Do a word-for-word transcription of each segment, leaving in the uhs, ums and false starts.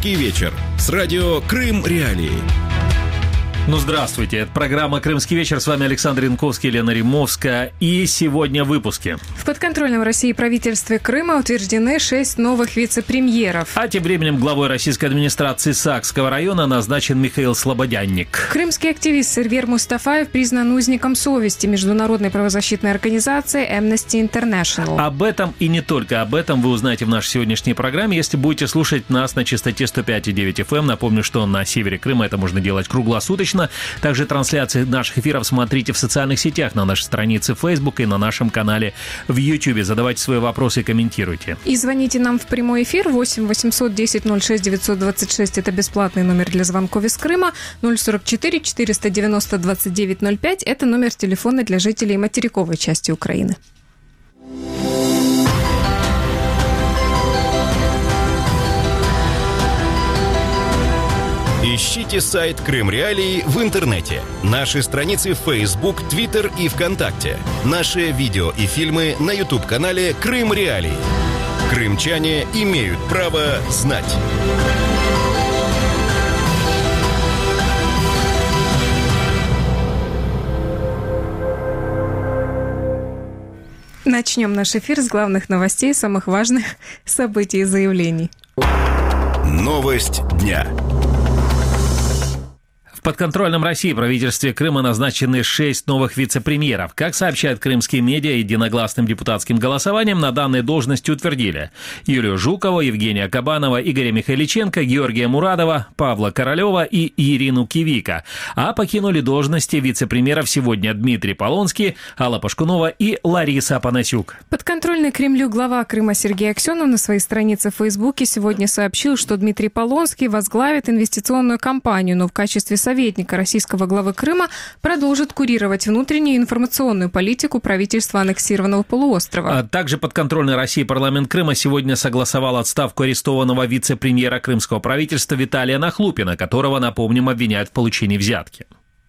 «Крымский вечер» с радио «Крым Реалии». Ну, здравствуйте. Это программа «Крымский вечер». С вами Александр Янковский, Елена Римовская. И сегодня в выпуске. В подконтрольном России правительстве Крыма утверждены шесть новых вице-премьеров. А тем временем главой российской администрации Саакского района назначен Михаил Слободянник. Крымский активист Сервер Мустафаев признан узником совести международной правозащитной организации Amnesty International. Об этом и не только об этом вы узнаете в нашей сегодняшней программе, если будете слушать нас на частоте сто пять и девять эф эм. Напомню, что на севере Крыма это можно делать круглосуточно. Также трансляции наших эфиров смотрите в социальных сетях, на нашей странице Facebook и на нашем канале в YouTube. Задавайте свои вопросы и комментируйте. И звоните нам в прямой эфир восемь восемьсот десять ноль шесть девятьсот двадцать шесть. Это бесплатный номер для звонков из Крыма. ноль сорок четыре четыреста девяносто двадцать девять ноль пять. Это номер телефона для жителей материковой части Украины. Ищите сайт Крым Реалии в интернете, наши страницы в Facebook, Twitter и ВКонтакте, наши видео и фильмы на YouTube-канале Крым Реалии. Крымчане имеют право знать. Начнем наш эфир с главных новостей, самых важных событий и заявлений. Новость дня. В подконтрольном России правительстве Крыма назначены шесть новых вице-премьеров. Как сообщают крымские медиа, единогласным депутатским голосованием на данные должности утвердили Юлию Жукову, Евгения Кабанова, Игоря Михайличенко, Георгия Мурадова, Павла Королева и Ирину Кивика. А покинули должности вице-премьеров сегодня Дмитрий Полонский, Алла Пашкунова и Лариса Апанасюк. Подконтрольный Кремлю глава Крыма Сергей Аксенов на своей странице в Фейсбуке сегодня сообщил, что Дмитрий Полонский возглавит инвестиционную кампанию, но в качестве советника Советника российского главы Крыма продолжит курировать внутреннюю информационную политику правительства аннексированного полуострова. А также подконтрольный России парламент Крыма сегодня согласовал отставку арестованного вице-премьера крымского правительства Виталия Нахлупина, которого, напомним, обвиняют в получении взятки.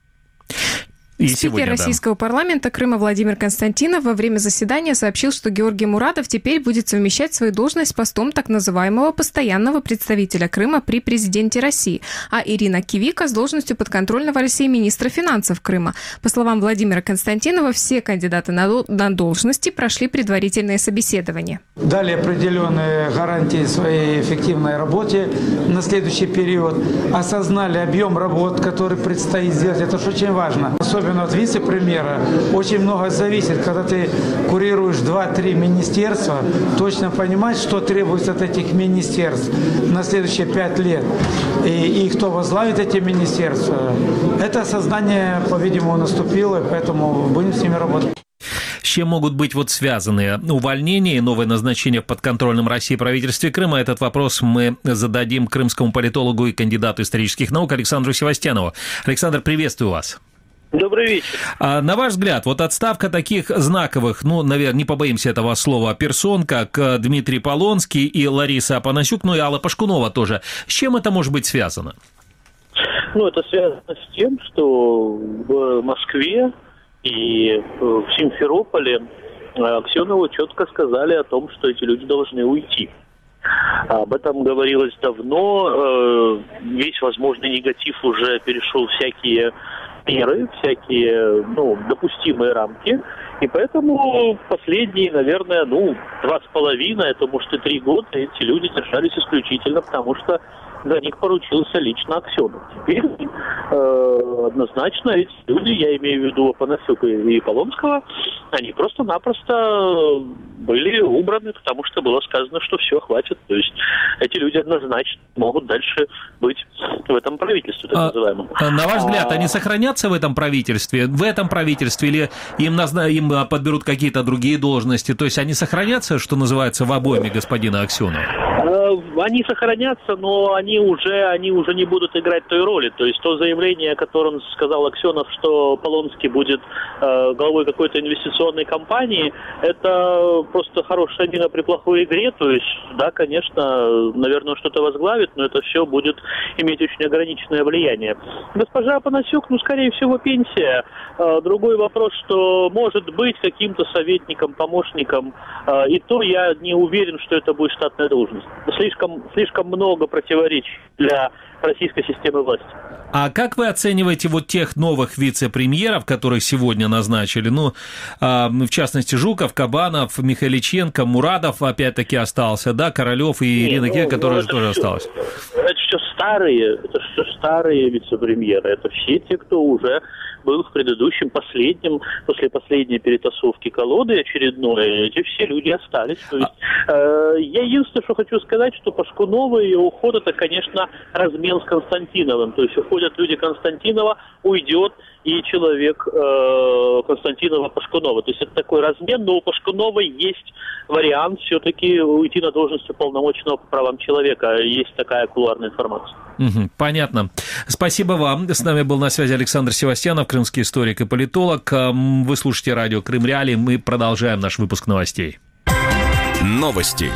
И Спикер сегодня, российского да. парламента Крыма Владимир Константинов во время заседания сообщил, что Георгий Мурадов теперь будет совмещать свою должность с постом так называемого постоянного представителя Крыма при президенте России, а Ирина Кивика с должностью подконтрольного России министра финансов Крыма. По словам Владимира Константинова, все кандидаты на, на должности прошли предварительное собеседование. Дали определенные гарантии своей эффективной работе на следующий период, осознали объем работ, который предстоит сделать. Это же очень важно. Особенно от вице-премьера очень много зависит. Когда ты курируешь два-три министерства, точно понимать, что требуется от этих министерств на следующие пять лет. И, и кто возглавит эти министерства. Это осознание, по-видимому, наступило, поэтому будем с ними работать. С чем могут быть вот связаны увольнения и новое назначение в подконтрольном России правительстве Крыма? Этот вопрос мы зададим крымскому политологу и кандидату исторических наук Александру Севастьянову. Александр, приветствую вас. Добрый вечер. А, на ваш взгляд, вот отставка таких знаковых, ну, наверное, не побоимся этого слова, персон, как Дмитрий Полонский и Лариса Апанасюк, ну и Алла Пашкунова тоже, с чем это может быть связано? Ну, это связано с тем, что в Москве и в Симферополе Аксенову четко сказали о том, что эти люди должны уйти. Об этом говорилось давно, весь возможный негатив уже перешел в всякие меры, всякие, ну, допустимые рамки. И поэтому последние, наверное, ну, два с половиной, это может и три года, эти люди держались исключительно потому, что за них поручился лично Аксенов. Теперь э, однозначно эти люди, я имею в виду Апанасюка и Полонского, они просто-напросто были убраны, потому что было сказано, что все, хватит. То есть эти люди однозначно могут дальше быть в этом правительстве, так называемом. А, на ваш взгляд, они сохранятся в этом правительстве? В этом правительстве или им, назна... им подберут какие-то другие должности? То есть они сохранятся, что называется, в обойме господина Аксенова? Они сохранятся, но они уже, они уже не будут играть той роли. То есть то заявление, о котором сказал Аксенов, что Полонский будет э, главой какой-то инвестиционной компании, это просто хорошая мина при плохой игре. То есть, да, конечно, наверное, что-то возглавит, но это все будет иметь очень ограниченное влияние. Госпожа Апанасюк, ну, скорее всего, пенсия. Э, другой вопрос, что может быть каким-то советником, помощником, э, и то я не уверен, что это будет штатная должность. Слишком слишком, слишком много противоречий для российской системы власти. А как вы оцениваете вот тех новых вице-премьеров, которых сегодня назначили? Ну, в частности, Жуков, Кабанов, Михайличенко, Мурадов опять-таки остался, да, Королёв и Ирина Кивикова, ну, которая ну, тоже все, осталась. Это все старые, это все старые вице-премьеры, это все те, кто уже был в предыдущем, последнем, после последней перетасовки колоды очередной, эти все люди остались. То есть, э, я единственное, что хочу сказать, что Пашкунова и его уход, это, конечно, размен с Константиновым. То есть уходят люди Константинова, уйдет и человек э, Константинова-Пашкунова. То есть это такой размен, но у Пашкунова есть вариант все-таки уйти на должность уполномоченного по правам человека. Есть такая кулуарная информация. Угу, понятно. Спасибо вам. С нами был на связи Александр Севастьянов, крымский историк и политолог. Вы слушаете радио Крым Реалии. Мы продолжаем наш выпуск новостей. Новости.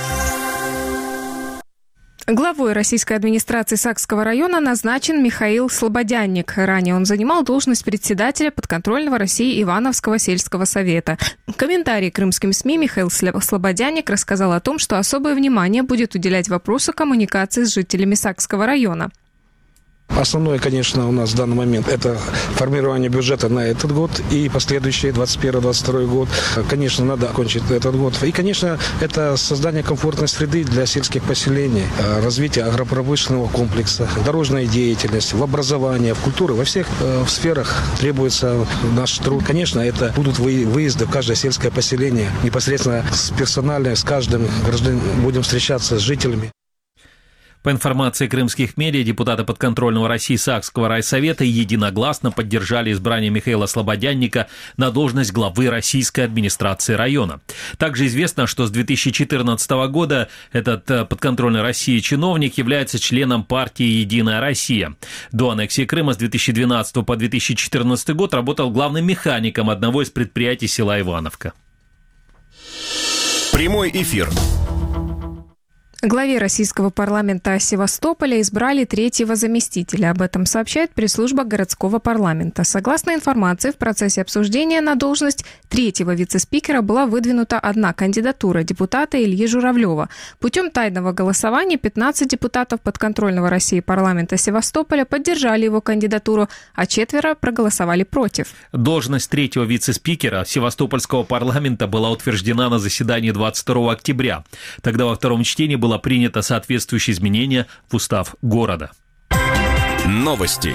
Главой российской администрации Сакского района назначен Михаил Слободянник. Ранее он занимал должность председателя подконтрольного России Ивановского сельского совета. В комментарии крымским СМИ Михаил Слободянник рассказал о том, что особое внимание будет уделять вопросу коммуникации с жителями Сакского района. Основное, конечно, у нас в данный момент это формирование бюджета на этот год и последующий двадцать первый двадцать второй год. Конечно, надо окончить этот год. И, конечно, это создание комфортной среды для сельских поселений, развитие агропромышленного комплекса, дорожная деятельность, в образовании, в культуре, во всех э, сферах требуется наш труд. Конечно, это будут выезды в каждое сельское поселение, непосредственно с персоналом, с каждым гражданином будем встречаться с жителями. По информации крымских медиа, депутаты подконтрольного России Сакского райсовета единогласно поддержали избрание Михаила Слободянника на должность главы российской администрации района. Также известно, что с две тысячи четырнадцатого года этот подконтрольный России чиновник является членом партии «Единая Россия». До аннексии Крыма с две тысячи двенадцатого по две тысячи четырнадцатый год работал главным механиком одного из предприятий села Ивановка. Прямой эфир. Главе российского парламента Севастополя избрали третьего заместителя. Об этом сообщает пресс-служба городского парламента. Согласно информации, в процессе обсуждения на должность третьего вице-спикера была выдвинута одна кандидатура – депутата Ильи Журавлева. Путем тайного голосования пятнадцать депутатов подконтрольного России парламента Севастополя поддержали его кандидатуру, а четверо проголосовали против. Должность третьего вице-спикера Севастопольского парламента была утверждена на заседании двадцать второго октября. Тогда во втором чтении было принято соответствующее изменение в устав города. Новости.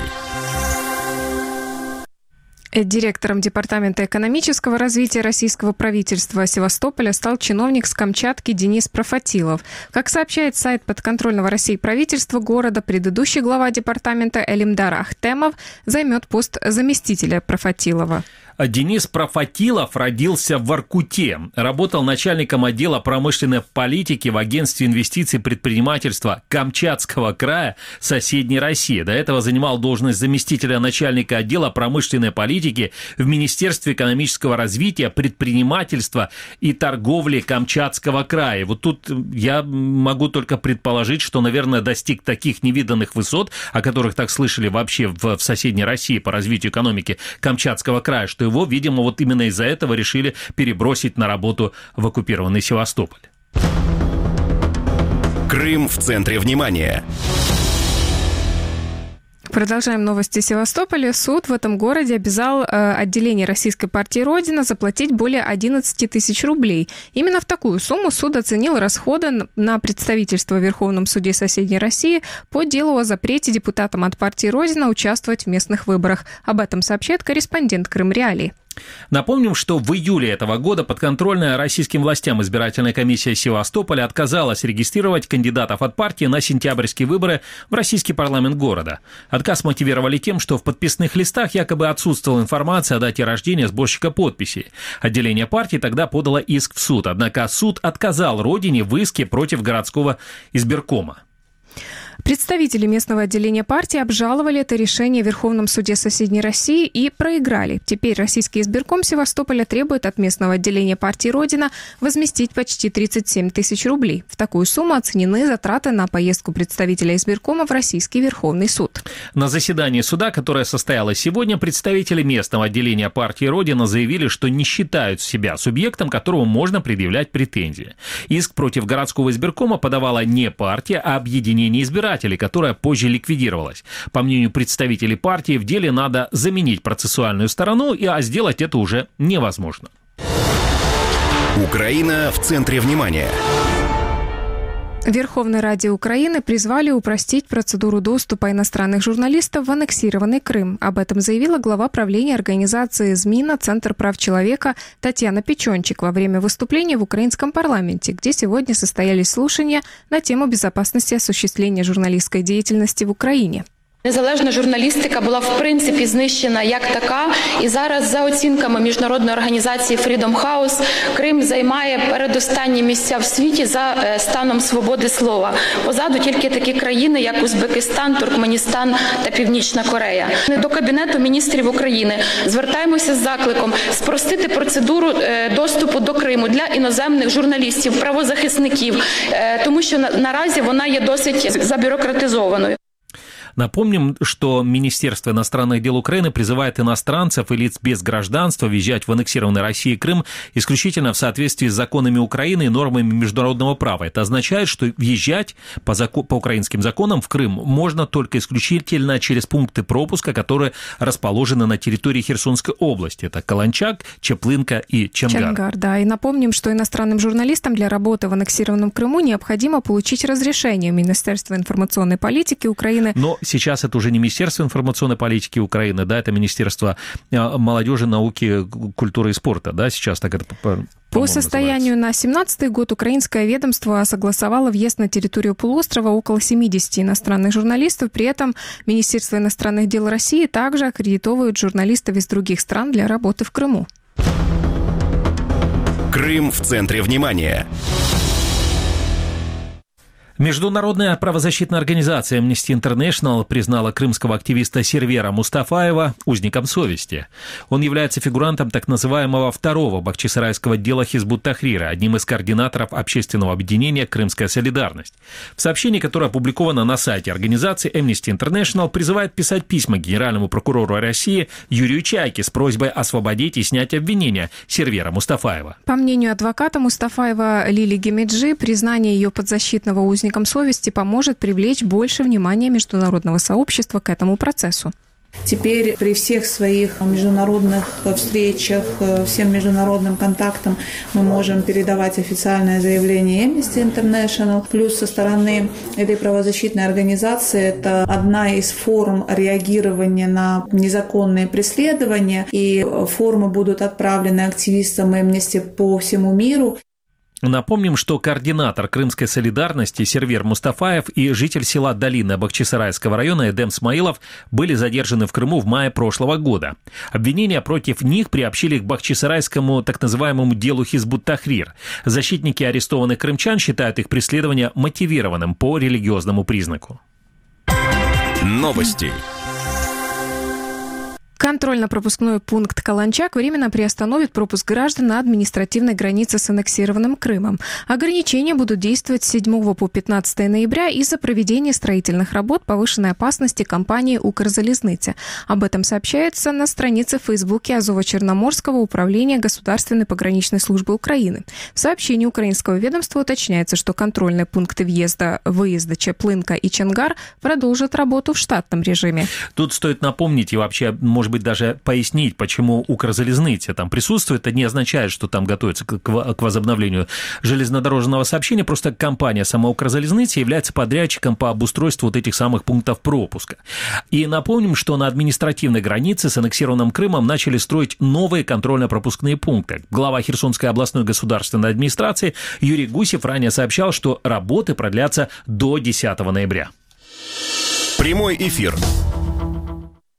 Директором Департамента экономического развития российского правительства Севастополя стал чиновник с Камчатки Денис Профатилов. Как сообщает сайт подконтрольного России правительства города, предыдущий глава департамента Элимдар Ахтемов займет пост заместителя Профатилова. Денис Профатилов родился в Воркуте, работал начальником отдела промышленной политики в агентстве инвестиций и предпринимательства Камчатского края соседней России. До этого занимал должность заместителя начальника отдела промышленной политики в Министерстве экономического развития, предпринимательства и торговли Камчатского края. Вот тут я могу только предположить, что, наверное, достиг таких невиданных высот, о которых так слышали вообще в, в соседней России по развитию экономики Камчатского края, что его, видимо, вот именно из-за этого решили перебросить на работу в оккупированный Севастополь. Крым в центре внимания. Продолжаем новости Севастополя. Суд в этом городе обязал э, отделение Российской партии «Родина» заплатить более одиннадцать тысяч рублей. Именно в такую сумму суд оценил расходы на представительство в Верховном суде соседней России по делу о запрете депутатам от партии «Родина» участвовать в местных выборах. Об этом сообщает корреспондент Крым Реалии. Напомним, что в июле этого года подконтрольная российским властям избирательная комиссия Севастополя отказалась регистрировать кандидатов от партии на сентябрьские выборы в российский парламент города. Отказ мотивировали тем, что в подписных листах якобы отсутствовала информация о дате рождения сборщика подписей. Отделение партии тогда подало иск в суд, однако суд отказал Родине в иске против городского избиркома. Представители местного отделения партии обжаловали это решение в Верховном суде соседней России и проиграли. Теперь российский избирком Севастополя требует от местного отделения партии «Родина» возместить почти тридцать семь тысяч рублей. В такую сумму оценены затраты на поездку представителя избиркома в Российский Верховный суд. На заседании суда, которое состоялось сегодня, представители местного отделения партии «Родина» заявили, что не считают себя субъектом, которому можно предъявлять претензии. Иск против городского избиркома подавала не партия, а объединение избирателей, которая позже ликвидировалась. По мнению представителей партии, в деле надо заменить процессуальную сторону, а сделать это уже невозможно. Украина в центре внимания. В Верховной Раде Украины призвали упростить процедуру доступа иностранных журналистов в аннексированный Крым. Об этом заявила глава правления организации ЗМИНа «Центр прав человека» Татьяна Печончик во время выступления в украинском парламенте, где сегодня состоялись слушания на тему безопасности осуществления журналистской деятельности в Украине. Незалежна журналістика була в принципі знищена як така, і зараз за оцінками міжнародної організації Freedom House Крим займає передостанні місця в світі за станом свободи слова. Позаду тільки такі країни, як Узбекистан, Туркменістан та Північна Корея. До Кабінету міністрів України звертаємося з закликом спростити процедуру доступу до Криму для іноземних журналістів, правозахисників, тому що наразі вона є досить забюрократизованою. Напомним, что Министерство иностранных дел Украины призывает иностранцев и лиц без гражданства въезжать в аннексированный Россией Крым исключительно в соответствии с законами Украины и нормами международного права. Это означает, что въезжать по, закон, по украинским законам в Крым можно только исключительно через пункты пропуска, которые расположены на территории Херсонской области. Это Каланчак, Чаплынка и Чангар. Чангар, да. И напомним, что иностранным журналистам для работы в аннексированном Крыму необходимо получить разрешение Министерства информационной политики Украины. Но сейчас это уже не Министерство информационной политики Украины, да, это Министерство молодежи, науки, культуры и спорта, да, сейчас так это по По состоянию на семнадцатый год украинское ведомство согласовало въезд на территорию полуострова около семидесяти иностранных журналистов. При этом Министерство иностранных дел России также аккредитовывает журналистов из других стран для работы в Крыму. Крым в центре внимания. Международная правозащитная организация Amnesty International признала крымского активиста Сервера Мустафаева узником совести. Он является фигурантом так называемого второго бахчисарайского дела Хизбут Тахрира, одним из координаторов общественного объединения «Крымская солидарность». В сообщении, которое опубликовано на сайте организации, Amnesty International призывает писать письма генеральному прокурору России Юрию Чайке с просьбой освободить и снять обвинения Сервера Мустафаева. По мнению адвоката Мустафаева Лили Гемеджи, признание ее подзащитного узника совести поможет привлечь больше внимания международного сообщества к этому процессу. Теперь при всех своих международных встречах, всем международным контактам мы можем передавать официальное заявление Amnesty International. Плюс со стороны этой правозащитной организации это одна из форм реагирования на незаконные преследования. И формы будут отправлены активистам Amnesty по всему миру. Напомним, что координатор Крымской солидарности Сервер Мустафаев и житель села Долина Бахчисарайского района Эдем Смаилов были задержаны в Крыму в мае прошлого года. Обвинения против них приобщили к бахчисарайскому так называемому делу Хизбут Тахрир. Защитники арестованных крымчан считают их преследование мотивированным по религиозному признаку. Новости. Контрольно-пропускной пункт Каланчак временно приостановит пропуск граждан на административной границе с аннексированным Крымом. Ограничения будут действовать с седьмого по пятнадцатое ноября из-за проведения строительных работ повышенной опасности компании «Укрзалезница». Об этом сообщается на странице в Фейсбуке Азово-Черноморского управления Государственной пограничной службы Украины. В сообщении украинского ведомства уточняется, что контрольные пункты въезда-выезда Чаплынка и Чангар продолжат работу в штатном режиме. Тут стоит напомнить и вообще, может быть, даже пояснить, почему Укрзалезница там присутствует. Это не означает, что там готовится к, к возобновлению железнодорожного сообщения. Просто компания сама Укрзалезница является подрядчиком по обустройству вот этих самых пунктов пропуска. И напомним, что на административной границе с аннексированным Крымом начали строить новые контрольно-пропускные пункты. Глава Херсонской областной государственной администрации Юрий Гусев ранее сообщал, что работы продлятся до десятого ноября. Прямой эфир.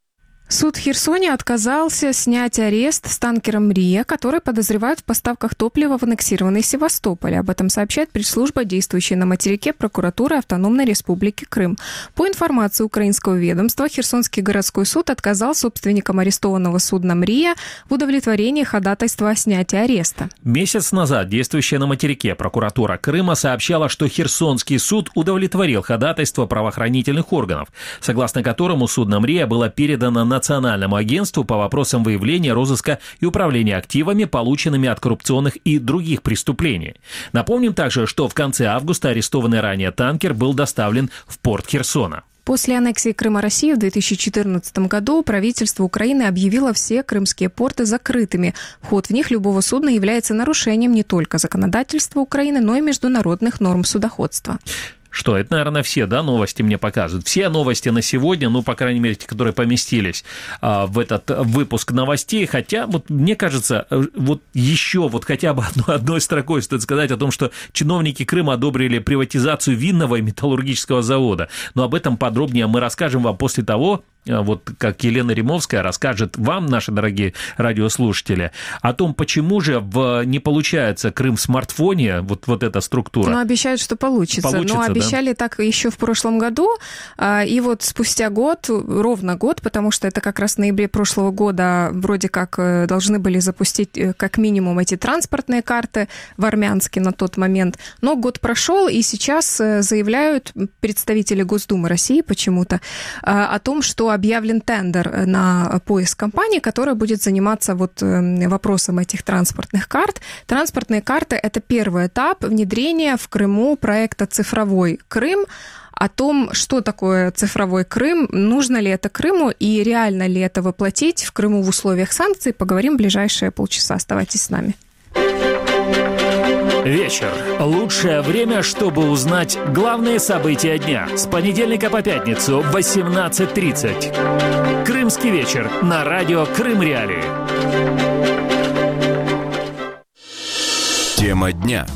Суд в Херсоне отказался снять арест с танкером «Мрия», который подозревают в поставках топлива в аннексированный Севастополь. Об этом сообщает пресс-служба, действующая на материке прокуратуры Автономной Республики Крым. По информации украинского ведомства, Херсонский городской суд отказал собственникам арестованного судна «Мрия» в удовлетворении ходатайства о снятии ареста. Месяц назад действующая на материке прокуратура Крыма сообщала, что Херсонский суд удовлетворил ходатайство правоохранительных органов, согласно которому судно «Мрия» было передано на Национальному агентству по вопросам выявления, розыска и управления активами, полученными от коррупционных и других преступлений. Напомним также, что в конце августа арестованный ранее танкер был доставлен в порт Херсона. После аннексии Крыма России в две тысячи четырнадцатом году правительство Украины объявило все крымские порты закрытыми. Вход в них любого судна является нарушением не только законодательства Украины, но и международных норм судоходства. Что, это, наверное, все, да, новости мне показывают. Все новости на сегодня, ну, по крайней мере, те, которые поместились а, в этот выпуск новостей. Хотя, вот мне кажется, вот еще вот хотя бы одной, одной строкой стоит сказать о том, что чиновники Крыма одобрили приватизацию винного и металлургического завода. Но об этом подробнее мы расскажем вам после того, вот как Елена Римовская расскажет вам, наши дорогие радиослушатели, о том, почему же в, не получается Крым в смартфоне, вот, вот эта структура. Ну, обещают, что получится. получится Но обещали да? так еще в прошлом году, и вот спустя год, ровно год, потому что это как раз в ноябре прошлого года вроде как должны были запустить как минимум эти транспортные карты в Армянске на тот момент. Но год прошел, и сейчас заявляют представители Госдумы России почему-то о том, что объявлен тендер на поиск компании, которая будет заниматься вот вопросом этих транспортных карт. Транспортные карты – это первый этап внедрения в Крыму проекта «Цифровой Крым». О том, что такое цифровой Крым, нужно ли это Крыму и реально ли это воплотить в Крыму в условиях санкций, поговорим в ближайшие полчаса. Оставайтесь с нами. Вечер. Лучшее время, чтобы узнать главные события дня. С понедельника по пятницу в восемнадцать тридцать. Крымский вечер на радио Крым Реалии. Тема дня.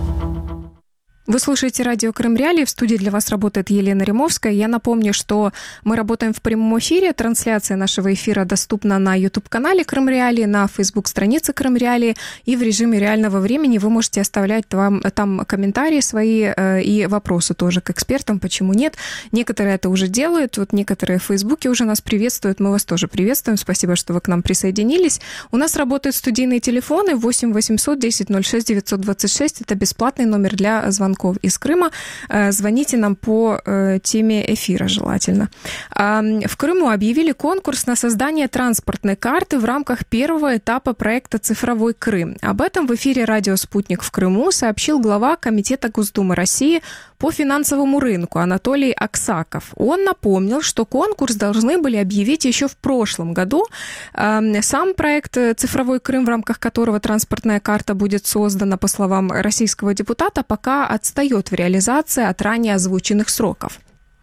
Вы слушаете радио Крым Реалии. В студии для вас работает Елена Римовская. Я напомню, что мы работаем в прямом эфире. Трансляция нашего эфира доступна на YouTube-канале Крым Реалии, на Facebook-странице Крым Реалии. И в режиме реального времени вы можете оставлять там, там комментарии свои э, и вопросы тоже к экспертам, почему нет. Некоторые это уже делают. Вот некоторые в Фейсбуке уже нас приветствуют. Мы вас тоже приветствуем. Спасибо, что вы к нам присоединились. У нас работают студийные телефоны восемь восемьсот десять ноль шесть девятьсот двадцать шесть. Это бесплатный номер для звонков из Крыма. Звоните нам по теме эфира желательно. В Крыму объявили конкурс на создание транспортной карты в рамках первого этапа проекта «Цифровой Крым». Об этом в эфире радио «Спутник» в Крыму сообщил глава Комитета Госдумы России по финансовому рынку Анатолий Аксаков. Он напомнил, что конкурс должны были объявить еще в прошлом году. Сам проект «Цифровой Крым», в рамках которого транспортная карта будет создана, по словам российского депутата, пока отстает в реализации от ранее озвученных сроков.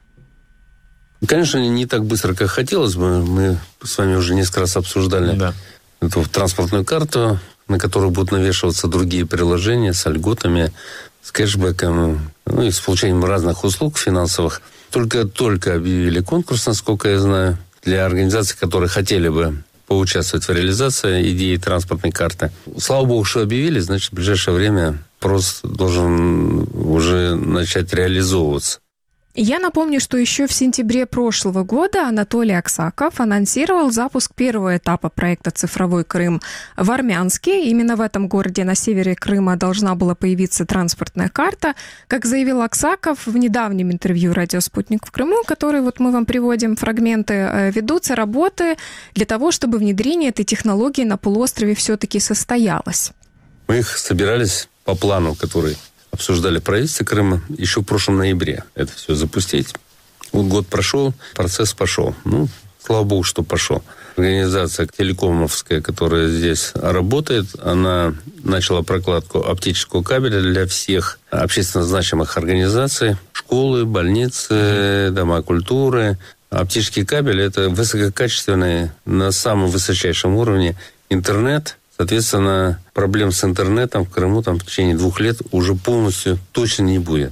Конечно, не так быстро, как хотелось бы. Мы с вами уже несколько раз обсуждали да. эту транспортную карту, на которую будут навешиваться другие приложения с льготами, с кэшбэком, ну и с получением разных услуг финансовых. Только-только объявили конкурс, насколько я знаю, для организаций, которые хотели бы поучаствовать в реализации идеи транспортной карты. Слава богу, что объявили, значит, в ближайшее время просто должен уже начать реализовываться. Я напомню, что еще в сентябре прошлого года Анатолий Аксаков анонсировал запуск первого этапа проекта «Цифровой Крым» в Армянске. Именно в этом городе на севере Крыма должна была появиться транспортная карта. Как заявил Аксаков в недавнем интервью «Радио Спутник» в Крыму, который вот мы вам приводим фрагменты, ведутся работы для того, чтобы внедрение этой технологии на полуострове все-таки состоялось. Мы их собирались по плану, который обсуждали в правительстве Крыма еще в прошлом ноябре. Это все запустить. Вот год прошел, процесс пошел. Ну, слава богу, что пошел. Организация телекомовская, которая здесь работает, она начала прокладку оптического кабеля для всех общественно значимых организаций. Школы, больницы, дома культуры. Оптический кабель – это высококачественный, на самом высочайшем уровне интернет. Соответственно, проблем с интернетом в Крыму там, в течение двух лет уже полностью точно не будет.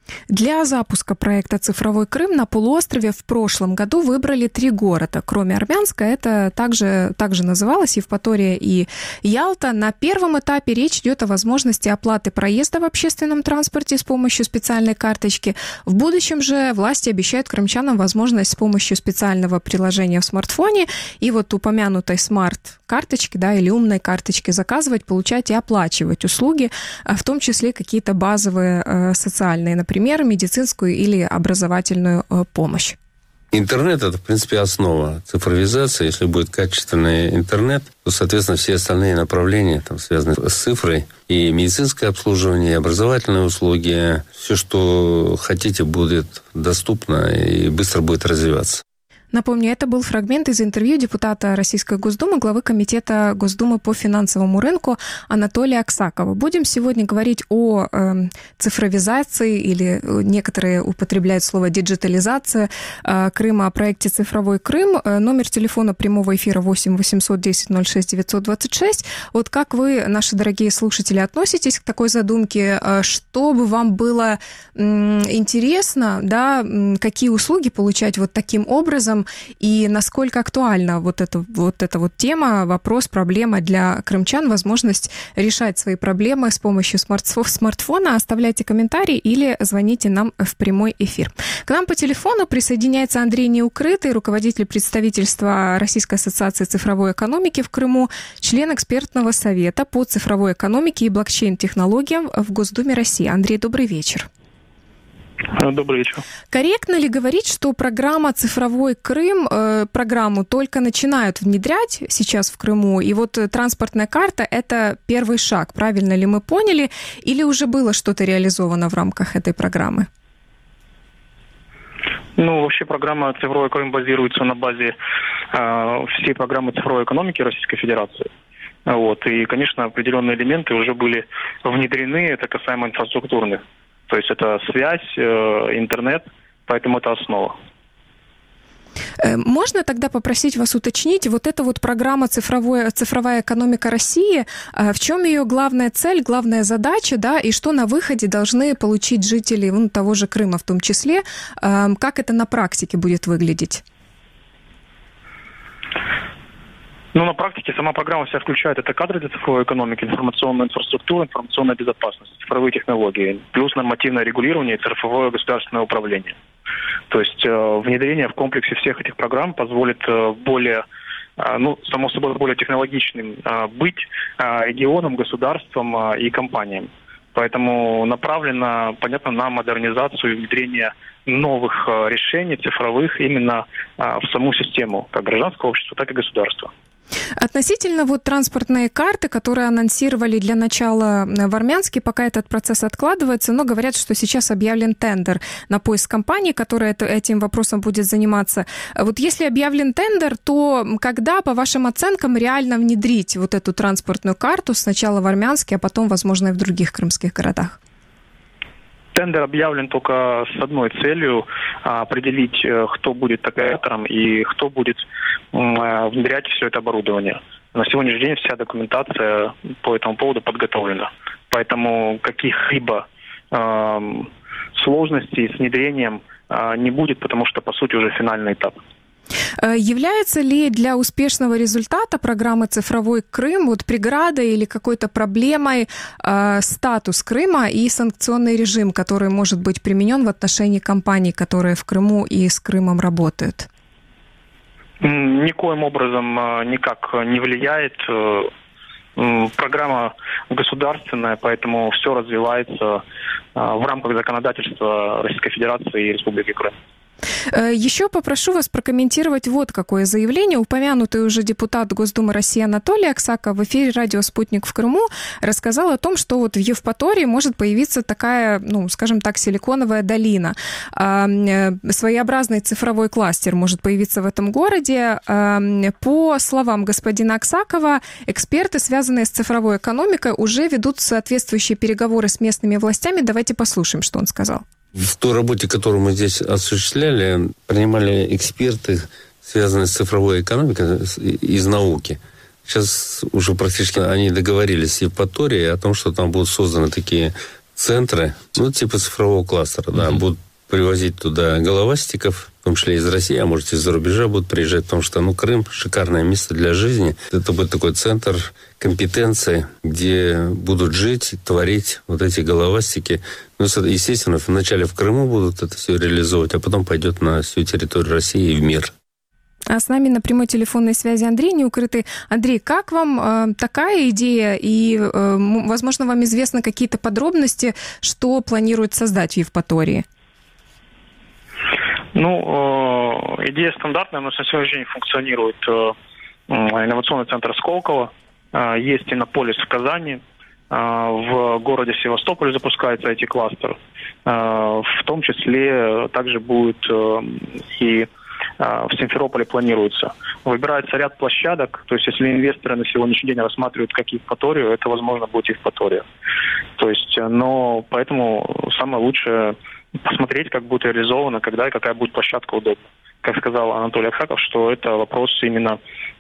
Для запуска проекта «Цифровой Крым» на полуострове в прошлом году выбрали три города. Кроме Армянска, это также, также называлось Евпатория и Ялта. На первом этапе речь идет о возможности оплаты проезда в общественном транспорте с помощью специальной карточки. В будущем же власти обещают крымчанам возможность с помощью специального приложения в смартфоне и вот упомянутой смарт-карточки, да, или умной карточки заказывать, получать и оплачивать услуги, в том числе какие-то базовые э, социальные, например, Например, медицинскую или образовательную э, помощь. Интернет – это, в принципе, основа цифровизации. Если будет качественный интернет, то, соответственно, все остальные направления, там, связанные с цифрой, и медицинское обслуживание, и образовательные услуги, все, что хотите, будет доступно и быстро будет развиваться. Напомню, это был фрагмент из интервью депутата Российской Госдумы, главы Комитета Госдумы по финансовому рынку Анатолия Аксакова. Будем сегодня говорить о э, цифровизации, или некоторые употребляют слово диджитализация э, Крыма, о проекте «Цифровой Крым». Э, номер телефона прямого эфира восемь восемьсот десять ноль шесть девятьсот двадцать шесть. Вот как вы, наши дорогие слушатели, относитесь к такой задумке? Э, что бы вам было э, интересно, да, э, какие услуги получать вот таким образом? И насколько актуальна вот эта вот, эта вот тема, вопрос, проблема для крымчан, возможность решать свои проблемы с помощью смартфона. Оставляйте комментарии или звоните нам в прямой эфир. К нам по телефону присоединяется Андрей Неукрытый, руководитель представительства Российской ассоциации цифровой экономики в Крыму, член экспертного совета по цифровой экономике и блокчейн-технологиям в Госдуме России. Андрей, добрый вечер. Добрый вечер. Корректно ли говорить, что программа «Цифровой Крым», э, программу только начинают внедрять сейчас в Крыму, и вот транспортная карта – это первый шаг, правильно ли мы поняли, или уже было что-то реализовано в рамках этой программы? Ну, вообще программа «Цифровой Крым» базируется на базе э, всей программы цифровой экономики Российской Федерации. Вот, и, конечно, определенные элементы уже были внедрены, это касаемо инфраструктурных. То есть это связь, интернет, поэтому это основа. Можно тогда попросить вас уточнить, вот эта вот программа цифровой, «Цифровая экономика России», в чем ее главная цель, главная задача, да, и что на выходе должны получить жители ну, того же Крыма в том числе, как это на практике будет выглядеть? Ну, на практике сама программа вся включает это кадры для цифровой экономики, информационную инфраструктуру, информационная безопасность, цифровые технологии, плюс нормативное регулирование и цифровое государственное управление. То есть э, внедрение в комплексе всех этих программ позволит э, более, э, ну, само собой, более технологичным э, быть э, регионом, государством э, и компаниям. Поэтому направлено, понятно, на модернизацию и внедрение новых э, решений цифровых именно э, в саму систему, как гражданского общества, так и государства. Относительно вот транспортной карты, которые анонсировали для начала в Армянске, пока этот процесс откладывается, но говорят, что сейчас объявлен тендер на поиск компании, которая это, этим вопросом будет заниматься. Вот если объявлен тендер, то когда, по вашим оценкам, реально внедрить вот эту транспортную карту сначала в Армянске, а потом, возможно, и в других крымских городах? Тендер объявлен только с одной целью – определить, кто будет оператором и кто будет внедрять все это оборудование. На сегодняшний день вся документация по этому поводу подготовлена. Поэтому каких-либо э, сложностей с внедрением э, не будет, потому что, по сути, уже финальный этап. Является ли для успешного результата программы «Цифровой Крым» вот преградой или какой-то проблемой э, статус Крыма и санкционный режим, который может быть применен в отношении компаний, которые в Крыму и с Крымом работают? Никоим образом никак не влияет. Программа государственная, поэтому все развивается в рамках законодательства Российской Федерации и Республики Крым. Еще попрошу вас прокомментировать вот какое заявление. Упомянутый уже депутат Госдумы России Анатолий Аксаков в эфире радио «Спутник» в Крыму рассказал о том, что вот в Евпатории может появиться такая, ну, скажем так, силиконовая долина. Своеобразный цифровой кластер может появиться в этом городе. По словам господина Аксакова, эксперты, связанные с цифровой экономикой, уже ведут соответствующие переговоры с местными властями. Давайте послушаем, что он сказал. В той работе, которую мы здесь осуществляли, принимали эксперты, связанные с цифровой экономикой, из науки. Сейчас уже практически они договорились с Евпаторией о том, что там будут созданы такие центры, ну, типа цифрового кластера, mm-hmm. да, будут привозить туда головастиков, в том числе из России, а может, из-за рубежа будут приезжать, потому что, ну, Крым – шикарное место для жизни. Это будет такой центр компетенции, где будут жить, творить вот эти головастики. Ну, естественно, вначале в Крыму будут это все реализовывать, а потом пойдет на всю территорию России и в мир. А с нами на прямой телефонной связи Андрей Неукрытый. Андрей, как вам э, такая идея? И, э, возможно, вам известны какие-то подробности, что планирует создать в Евпатории? Ну, э, идея стандартная, но на сегодняшний день функционирует э, инновационный центр Сколково, э, есть Иннополис в Казани, э, в городе Севастополь запускается ай ти-кластер, э, в том числе также будет э, и в Симферополе планируется. Выбирается ряд площадок, то есть если инвесторы на сегодняшний день рассматривают как Евпаторию, это, возможно, будет Евпатория. То есть, но поэтому самое лучшее посмотреть, как будет реализовано, когда и какая будет площадка удобна. Как сказал Анатолий Аксаков, что это вопрос именно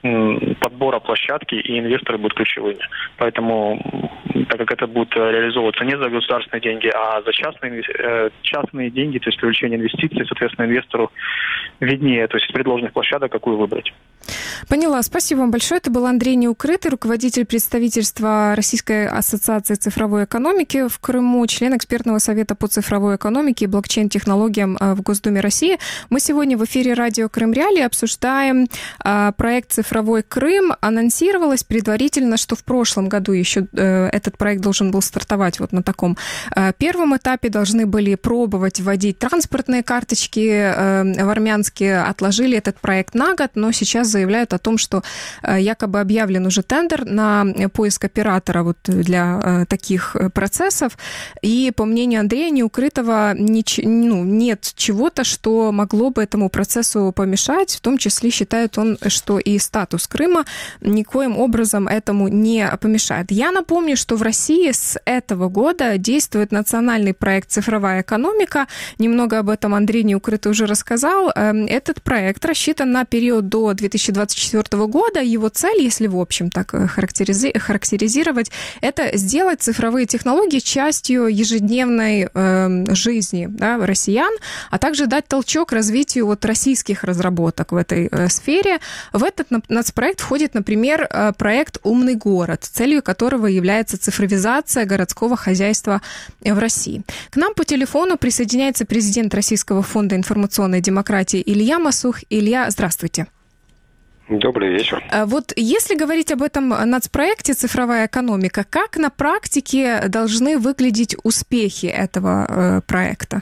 подбора площадки, и инвесторы будут ключевыми. Поэтому, так как это будет реализовываться не за государственные деньги, а за частные, частные деньги, то есть привлечение инвестиций, соответственно, инвестору виднее, то есть из предложенных площадок, какую выбрать. Поняла. Спасибо вам большое. Это был Андрей Неукрытый, руководитель представительства Российской ассоциации цифровой экономики в Крыму, член экспертного совета по цифровой экономике и блокчейн-технологиям в Госдуме России. Мы сегодня в эфире радио Крым Реалии обсуждаем а, проект «Цифровой Крым». Анонсировалось предварительно, что в прошлом году еще э, этот проект должен был стартовать вот на таком э, первом этапе. Должны были пробовать вводить транспортные карточки э, в Армянске. Отложили этот проект на год, но сейчас заявляют о том, что э, якобы объявлен уже тендер на поиск оператора вот для э, таких процессов. И, по мнению Андрея Неукрытого, нич- ну, нет чего-то, что могло бы этому процессу помешать. В том числе считает он, что и статус Крыма никоим образом этому не помешает. Я напомню, что в России с этого года действует национальный проект «Цифровая экономика». Немного об этом Андрей Неукрытый уже рассказал. Этот проект рассчитан на период до две тысячи двадцать четвёртого года. Его цель, если в общем так характеризи- характеризировать, это сделать цифровые технологии частью ежедневной э, жизни, да, россиян, а также дать толчок развитию вот российских разработок в этой э, сфере. В этот нацпроект входит, например, э, проект «Умный город», целью которого является цифровизация городского хозяйства в России. К нам по телефону присоединяется президент Российского фонда информационной демократии Илья Масух. Илья, здравствуйте. Добрый вечер. Вот если говорить об этом нацпроекте «Цифровая экономика», как на практике должны выглядеть успехи этого э, проекта?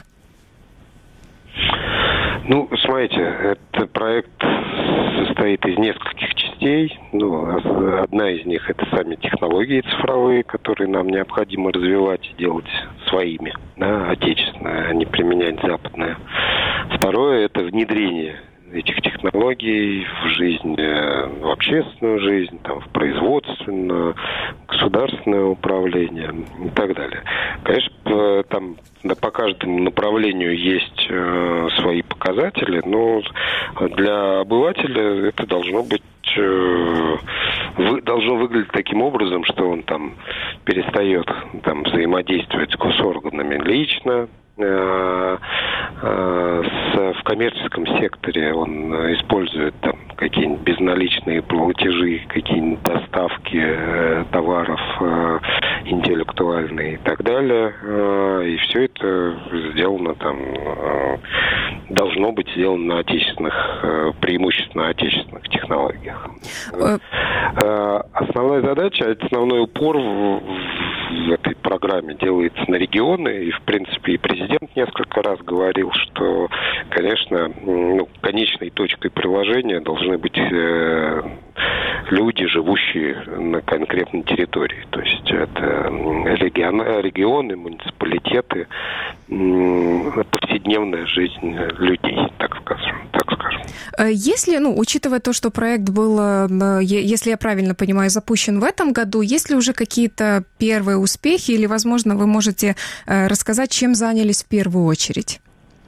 Ну, смотрите, этот проект состоит из нескольких частей. Ну, одна из них – это сами технологии цифровые, которые нам необходимо развивать и делать своими, да, отечественные, а не применять западные. Второе – это внедрение этих технологий в жизнь, в общественную жизнь, там, в производственную, государственное управление и так далее. Конечно, там да, по каждому направлению есть э, свои показатели, но для обывателя это должно быть э, вы, должно выглядеть таким образом, что он там перестает там взаимодействовать с госорганами лично. Э, э, с, в коммерческом секторе он использует там какие-нибудь безналичные платежи, какие-нибудь доставки э, товаров э, интеллектуальные и так далее. Э, и все это сделано там, э, должно быть сделано на отечественных, э, преимущественно отечественных технологиях. Э, основная задача, основной упор в, в этой программе делается на регионы, и в принципе и президент несколько раз говорил, что, конечно, ну, конечной точкой приложения должны быть э, люди, живущие на конкретной территории. То есть это регионы, регионы муниципалитеты, э, повседневная жизнь людей, так скажем. Так скажем. Если, ну, учитывая то, что проект был, если я правильно понимаю, запущен в этом году, есть ли уже какие-то первые успехи или, возможно, вы можете рассказать, чем занялись в первую очередь?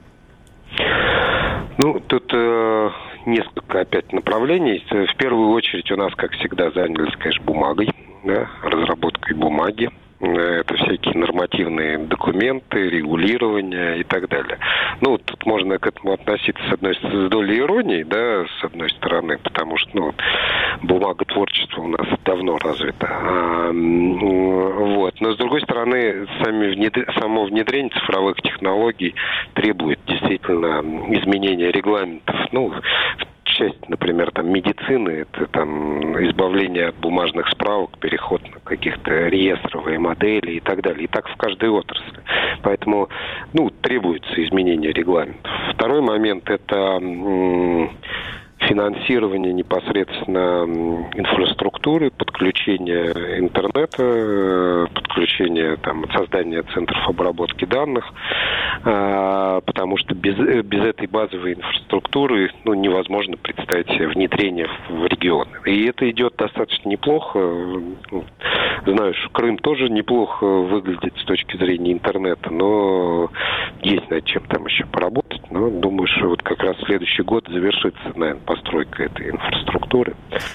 Ну, тут э, несколько опять направлений. В первую очередь у нас, как всегда, занялись, конечно, бумагой, да, разработкой бумаги. Это всякие нормативные документы, регулирование и так далее. Ну, тут можно к этому относиться с одной с долей иронии, да, с одной стороны, потому что, ну, бумаготворчество у нас давно развито. А, вот. Но, с другой стороны, сами внедр... само внедрение цифровых технологий требует действительно изменения регламентов. Ну, часть, например, там, медицины, это там избавление от бумажных справок, переход на каких-то реестровые модели и так далее. И так в каждой отрасли. Поэтому, ну, требуется изменение регламентов. Второй момент – это м- финансирование непосредственно инфраструктуры, подключение интернета, подключение, там, создание центров обработки данных, потому что без, без этой базовой инфраструктуры, ну, невозможно представить себе внедрение в регионы. И это идет достаточно неплохо. Знаю, что Крым тоже неплохо выглядит с точки зрения интернета, но есть над чем там еще поработать. Но думаю, что вот как раз следующий год завершится, наверное, постройка этой инфраструктуры.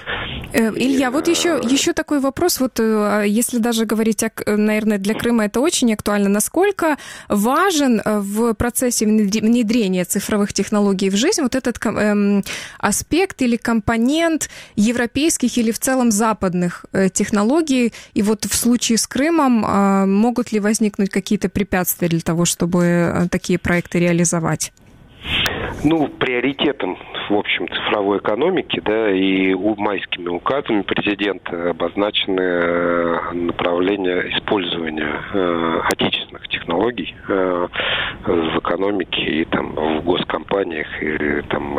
Илья, вот еще, еще такой вопрос. Вот если даже говорить, наверное, для Крыма это очень актуально. Насколько важен в процессе внедрения цифровых технологий в жизнь вот этот эм, аспект или компонент европейских или в целом западных э, технологий? И вот в случае с Крымом э, могут ли возникнуть какие-то препятствия для того, чтобы э, такие проекты реализовать? Ну, приоритетом, в общем, цифровой экономики, да, и майскими указами президента обозначены направления использования э, отечественных технологий э, в экономике и там в госкомпаниях, и там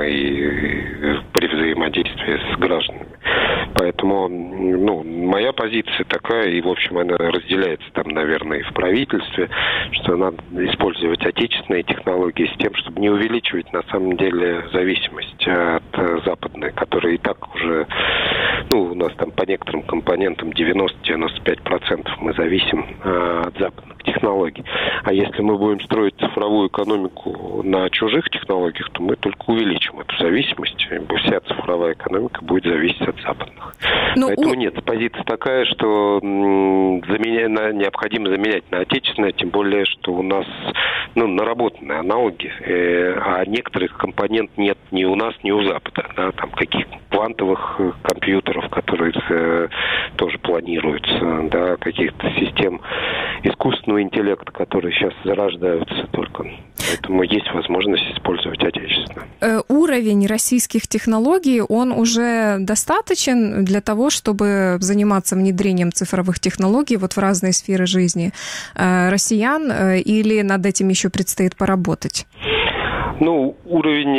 и при взаимодействии с гражданами. Поэтому, ну, моя позиция такая, и, в общем, она разделяется там, наверное, и в правительстве, что надо использовать отечественные технологии с тем, чтобы не увеличивать, на самом деле, зависимость от западной, которая и так уже, ну, у нас там по некоторым компонентам девяносто-девяносто пять процентов мы зависим от западных технологий. А если мы будем строить цифровую экономику на чужих технологиях, то мы только увеличим эту зависимость. Вся цифровая экономика будет зависеть от западных. Но Поэтому у... нет, позиция такая, что м, заменя... необходимо заменять на отечественное, тем более, что у нас, ну, наработанные аналоги, э, а некоторых компонент нет ни у нас, ни у Запада. Да, там каких-то квантовых компьютеров, которые э, тоже планируются, да, каких-то систем искусственного интеллекта, которые сейчас зарождаются только. Поэтому есть возможность использовать отечественное. Уровень российских технологий, он уже достаточен для того, чтобы заниматься внедрением цифровых технологий вот в разные сферы жизни россиян, или над этим еще предстоит поработать? Ну, уровень,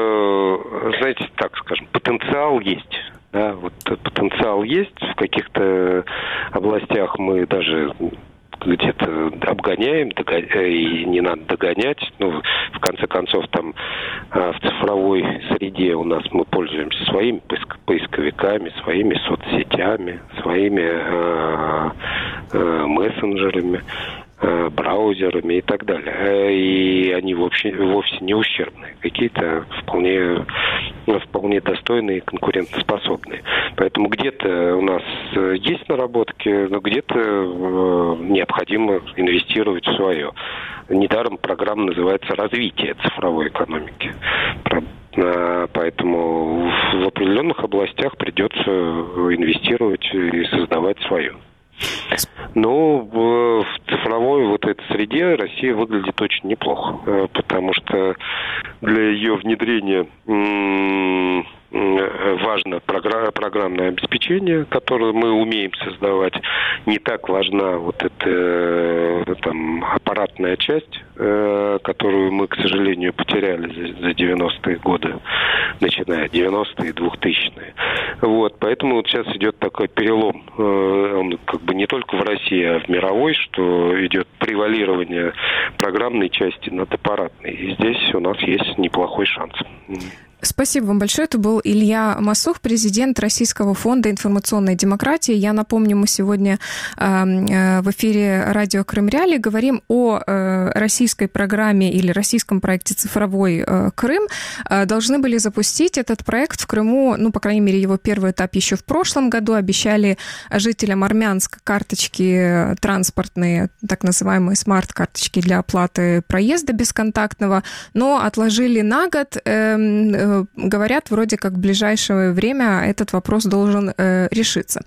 знаете, так скажем, потенциал есть. Да, вот потенциал есть. В каких-то областях мы даже где-то обгоняем, и не надо догонять. Ну, в конце концов, там в цифровой среде у нас мы пользуемся своими поисковиками, своими соцсетями, своими э, э, мессенджерами, э, браузерами и так далее. И они вовсе, вовсе не ущербные. Какие-то вполне, вполне достойные и конкурентоспособные. Поэтому где-то у нас есть наработки, но где-то э, необходимо инвестировать в свое. Недаром программа называется «Развитие цифровой экономики». Поэтому в определенных областях придется инвестировать и создавать свое. Но в цифровой вот этой среде Россия выглядит очень неплохо, потому что для ее внедрения важно программное обеспечение, которое мы умеем создавать. Не так важна вот эта там аппаратная часть, которую мы, к сожалению, потеряли за девяностые годы, начиная девяностые и двухтысячные. Вот, поэтому вот сейчас идет такой перелом, он как бы не только в России, а в мировой, что идет превалирование программной части над аппаратной. И здесь у нас есть неплохой шанс. Спасибо вам большое. Это был Илья Масух, президент Российского фонда информационной демократии. Я напомню, мы сегодня э, в эфире радио Крым Реалии говорим о э, российской программе или российском проекте «Цифровой э, Крым». Э, должны были запустить этот проект в Крыму, ну, по крайней мере, его первый этап еще в прошлом году. Обещали жителям Армянска карточки транспортные, так называемые смарт-карточки для оплаты проезда бесконтактного, но отложили на год. Э, Говорят, вроде как в ближайшее время этот вопрос должен э, решиться.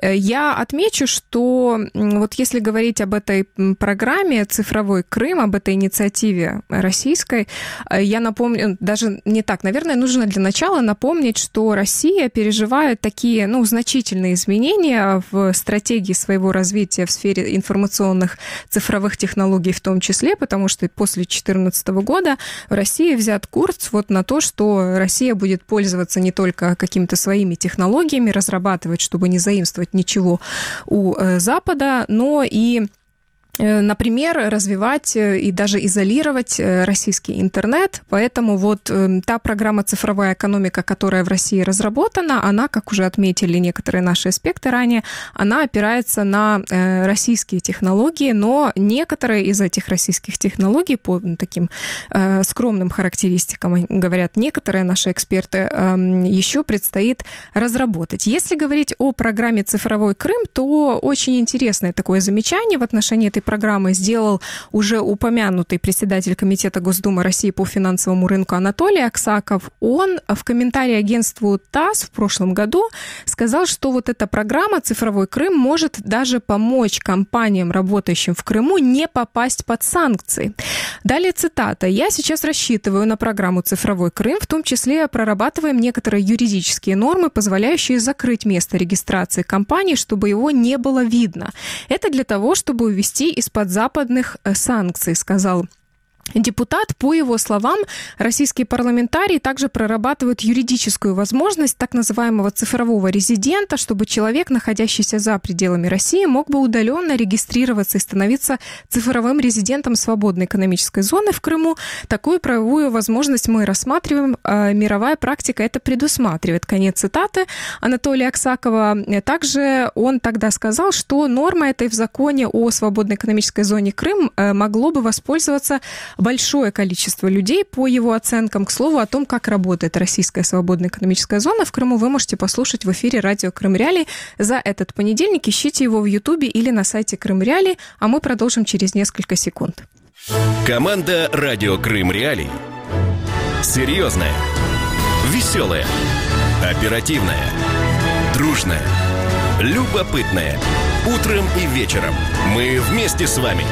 Я отмечу, что вот если говорить об этой программе «Цифровой Крым», об этой инициативе российской, я напомню, даже не так, наверное, нужно для начала напомнить, что Россия переживает такие, ну, значительные изменения в стратегии своего развития в сфере информационных цифровых технологий в том числе, потому что после две тысячи четырнадцатого года в России взят курс вот на то, что Россия будет пользоваться не только какими-то своими технологиями, разрабатывать, чтобы не заимствовать ничего у Запада, но и, например, развивать и даже изолировать российский интернет. Поэтому вот та программа «Цифровая экономика», которая в России разработана, она, как уже отметили некоторые наши аспекты ранее, она опирается на российские технологии, но некоторые из этих российских технологий по таким скромным характеристикам, говорят некоторые наши эксперты, еще предстоит разработать. Если говорить о программе «Цифровой Крым», то очень интересное такое замечание в отношении этой программы сделал уже упомянутый председатель Комитета Госдумы России по финансовому рынку Анатолий Аксаков. Он в комментарии агентству ТАСС в прошлом году сказал, что вот эта программа «Цифровой Крым» может даже помочь компаниям, работающим в Крыму, не попасть под санкции. Далее цитата. «Я сейчас рассчитываю на программу «Цифровой Крым», в том числе прорабатываем некоторые юридические нормы, позволяющие закрыть место регистрации компании, чтобы его не было видно. Это для того, чтобы увести из-под западных санкций», сказал депутат. По его словам, российские парламентарии также прорабатывают юридическую возможность так называемого цифрового резидента, чтобы человек, находящийся за пределами России, мог бы удаленно регистрироваться и становиться цифровым резидентом свободной экономической зоны в Крыму. Такую правовую возможность мы рассматриваем. Мировая практика это предусматривает. Конец цитаты Анатолия Аксакова. Также он тогда сказал, что норма этой в законе о свободной экономической зоне Крым могло бы воспользоваться большое количество людей, по его оценкам. К слову, о том, как работает российская свободная экономическая зона в Крыму, вы можете послушать в эфире радио Крым Реалии за этот понедельник. Ищите его в Ютубе или на сайте Крым Реалии, а мы продолжим через несколько секунд. Команда радио Крым Реалии. Серьезная, веселая, оперативная, дружная, любопытная. Утром и вечером мы вместе с вами.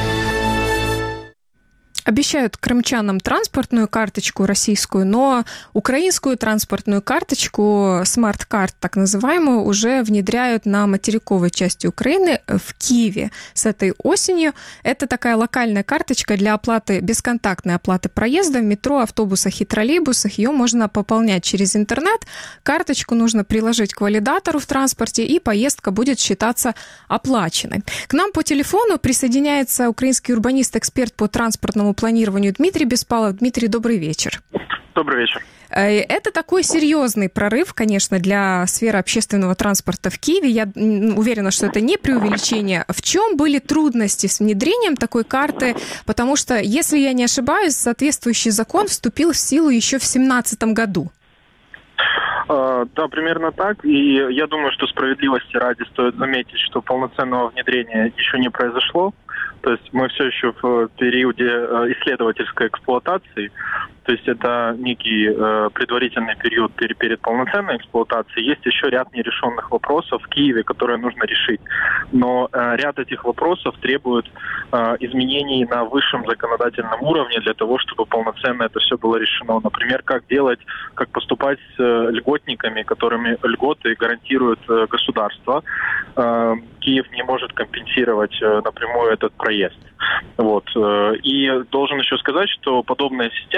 Обещают крымчанам транспортную карточку российскую, но украинскую транспортную карточку, смарт-карт так называемую, уже внедряют на материковой части Украины в Киеве с этой осенью. Это такая локальная карточка для оплаты, бесконтактной оплаты проезда в метро, автобусах и троллейбусах. Ее можно пополнять через интернет. Карточку нужно приложить к валидатору в транспорте, и поездка будет считаться оплаченной. К нам по телефону присоединяется украинский урбанист, эксперт по транспортному планированию Дмитрий Беспалов. Дмитрий, добрый вечер. Добрый вечер. Это такой серьезный прорыв, конечно, для сферы общественного транспорта в Киеве. Я уверена, что это не преувеличение. В чем были трудности с внедрением такой карты? Потому что, если я не ошибаюсь, соответствующий закон вступил в силу еще в две тысячи семнадцатом году. Да, примерно так. И я думаю, что справедливости ради стоит заметить, что полноценного внедрения еще не произошло. То есть мы все еще в периоде исследовательской эксплуатации. То есть это некий э, предварительный период перед, перед полноценной эксплуатацией. Есть еще ряд нерешенных вопросов в Киеве, которые нужно решить. Но э, ряд этих вопросов требует э, изменений на высшем законодательном уровне для того, чтобы полноценно это все было решено. Например, как делать, как поступать с э, льготниками, которыми льготы гарантирует э, государство. Э, Киев не может компенсировать э, напрямую этот проезд. Вот. И должен еще сказать, что подобная система электронная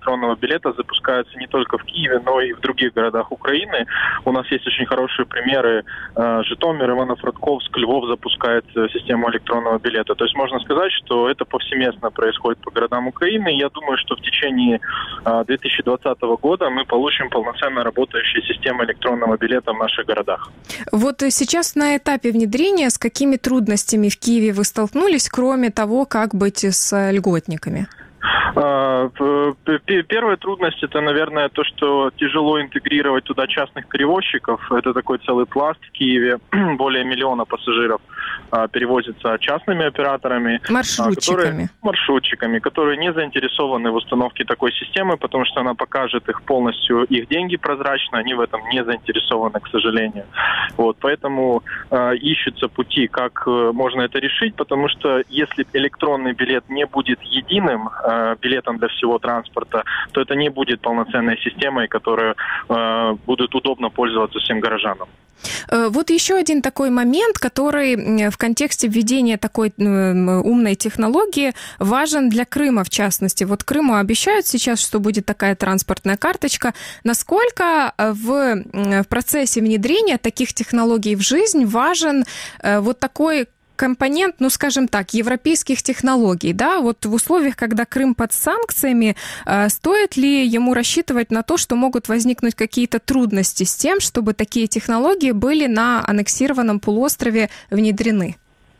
электронного билета запускаются не только в Киеве, но и в других городах Украины. У нас есть очень хорошие примеры. Житомир, Ивано-Франковск, Львов запускает систему электронного билета. То есть можно сказать, что это повсеместно происходит по городам Украины. Я думаю, что в течение две тысячи двадцатого года мы получим полноценно работающие системы электронного билета в наших городах. Вот сейчас на этапе внедрения с какими трудностями в Киеве вы столкнулись, кроме того, как быть с льготниками? Первая трудность – это, наверное, то, что тяжело интегрировать туда частных перевозчиков. Это такой целый пласт в Киеве. Более миллиона пассажиров перевозятся частными операторами. Маршрутчиками. Которые, маршрутчиками, которые не заинтересованы в установке такой системы, потому что она покажет их полностью, их деньги прозрачно, они в этом не заинтересованы, к сожалению. Вот, поэтому э, ищутся пути, как э, можно это решить, потому что если электронный билет не будет единым э, билетом для всего транспорта, то это не будет полноценной системой, которая э, будет удобно пользоваться всем горожанам. Вот еще один такой момент, который в контексте введения такой умной технологии важен для Крыма, в частности. Вот Крыму обещают сейчас, что будет такая транспортная карточка. Насколько в, в процессе внедрения таких технологий в жизнь важен вот такой компонент, ну, скажем так, европейских технологий, да, вот в условиях, когда Крым под санкциями, стоит ли ему рассчитывать на то, что могут возникнуть какие-то трудности с тем, чтобы такие технологии были на аннексированном полуострове внедрены?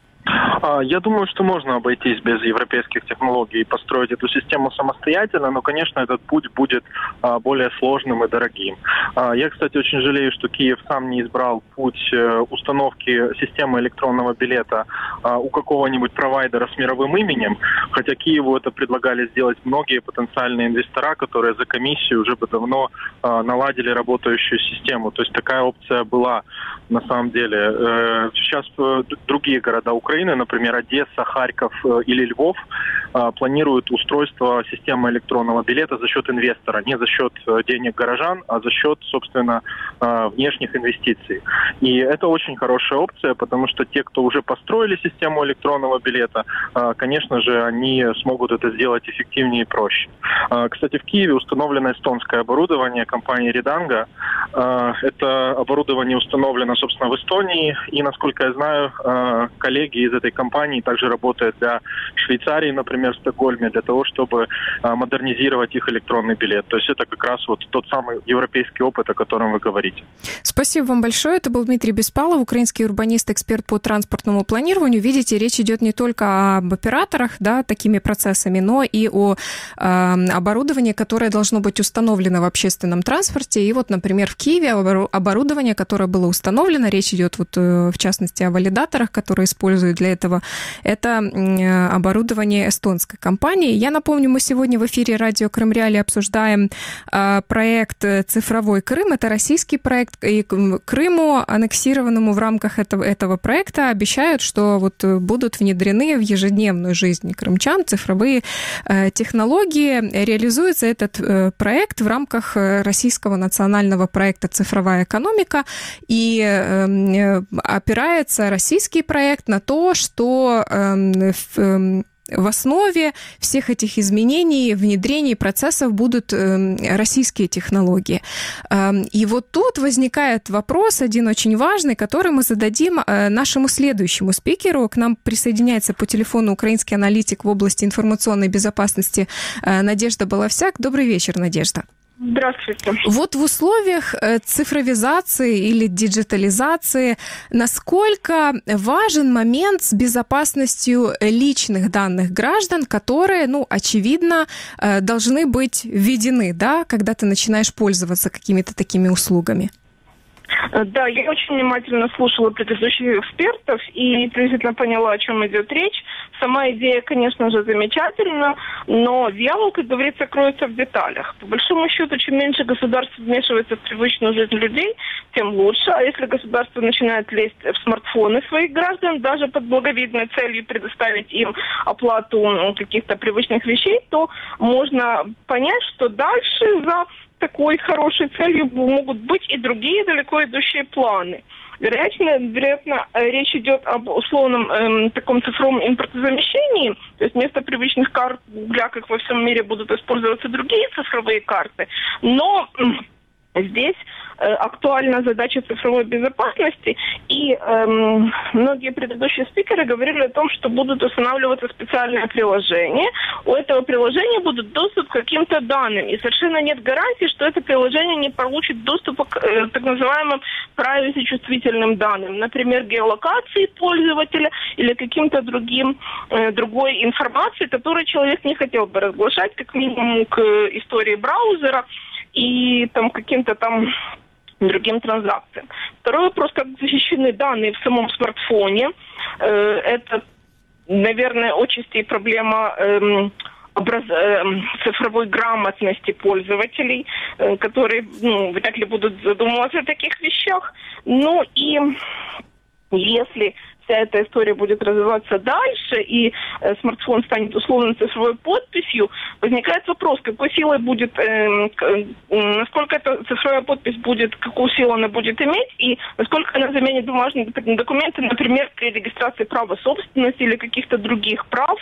Я думаю, что можно обойтись без европейских технологий и построить эту систему самостоятельно, но, конечно, этот путь будет более сложным и дорогим. Я, кстати, очень жалею, что Киев сам не избрал путь установки системы электронного билета у какого-нибудь провайдера с мировым именем, хотя Киеву это предлагали сделать многие потенциальные инвестора, которые за комиссию уже бы давно наладили работающую систему. То есть такая опция была на самом деле. Сейчас другие города Украины, например, Одесса, Харьков или Львов, планируют устройство системы электронного билета за счет инвестора, не за счет денег горожан, а за счет, собственно, внешних инвестиций. И это очень хорошая опция, потому что те, кто уже построили систему электронного билета, конечно же, они смогут это сделать эффективнее и проще. Кстати, в Киеве установлено эстонское оборудование компании Риданга. Это оборудование установлено, собственно, в Эстонии, и, насколько я знаю, коллеги из этой компании также работают для Швейцарии, например, в Стокгольме, для того, чтобы модернизировать их электронный билет. То есть это как раз вот тот самый европейский опыт, о котором вы говорите. Спасибо вам большое. Это был Дмитрий Беспалов, украинский урбанист, эксперт по транспортному планированию. Видите, речь идет не только об операторах, да, такими процессами, но и о э, оборудовании, которое должно быть установлено в общественном транспорте. И вот, например, в Киеве оборудование, которое было установлено, речь идет вот, в частности о валидаторах, которые используют для этого, это оборудование эстонской компании. Я напомню, мы сегодня в эфире радио Крым Реалии обсуждаем э, проект «Цифровой Крым». Это российский проект, и Крыму, аннексированному в рамках этого, этого проекта, обещают, что вот будут внедрены в ежедневную жизнь крымчан цифровые э, технологии. Реализуется этот э, проект в рамках российского национального проекта «Цифровая экономика», и э, опирается российский проект на то, что э, в, в основе всех этих изменений, внедрений процессов будут российские технологии. И вот тут возникает вопрос, один очень важный, который мы зададим нашему следующему спикеру. К нам присоединяется по телефону украинский аналитик в области информационной безопасности Надежда Баловсяк. Добрый вечер, Надежда. Здравствуйте. Вот в условиях цифровизации или диджитализации насколько важен момент с безопасностью личных данных граждан, которые, ну, очевидно, должны быть введены, да, когда ты начинаешь пользоваться какими-то такими услугами? Да, я очень внимательно слушала предыдущих экспертов и приблизительно поняла, о чем идет речь. Сама идея, конечно же, замечательна, но дьявол, как говорится, кроется в деталях. По большому счету, чем меньше государство вмешивается в привычную жизнь людей, тем лучше. А если государство начинает лезть в смартфоны своих граждан, даже под благовидной целью предоставить им оплату каких-то привычных вещей, то можно понять, что дальше за такой хорошей целью могут быть и другие далеко идущие планы. Вероятно, вероятно, речь идет об условном эм, таком цифровом импортозамещении, то есть вместо привычных карт Гугля, как во всем мире, будут использоваться другие цифровые карты, но здесь э, актуальна задача цифровой безопасности, и э, многие предыдущие спикеры говорили о том, что будут устанавливаться специальные приложения. У этого приложения будет доступ к каким-то данным, и совершенно нет гарантии, что это приложение не получит доступа к э, так называемым privacy-чувствительным данным, например, геолокации пользователя или каким-то другим, э, другой информации, которую человек не хотел бы разглашать, как минимум к истории браузера и там каким-то там другим транзакциям. Второй вопрос, как защищены данные в самом смартфоне. Э, это, наверное, отчасти проблема э, образ... э, цифровой грамотности пользователей, э, которые ну, вряд ли будут задумываться о таких вещах. Ну и если вся эта история будет развиваться дальше, и э, смартфон станет условно цифровой подписью, возникает вопрос, какой силой будет, э, э, насколько эта цифровая подпись будет, какую силу она будет иметь, и насколько она заменит бумажные документы, например, при регистрации права собственности или каких-то других прав.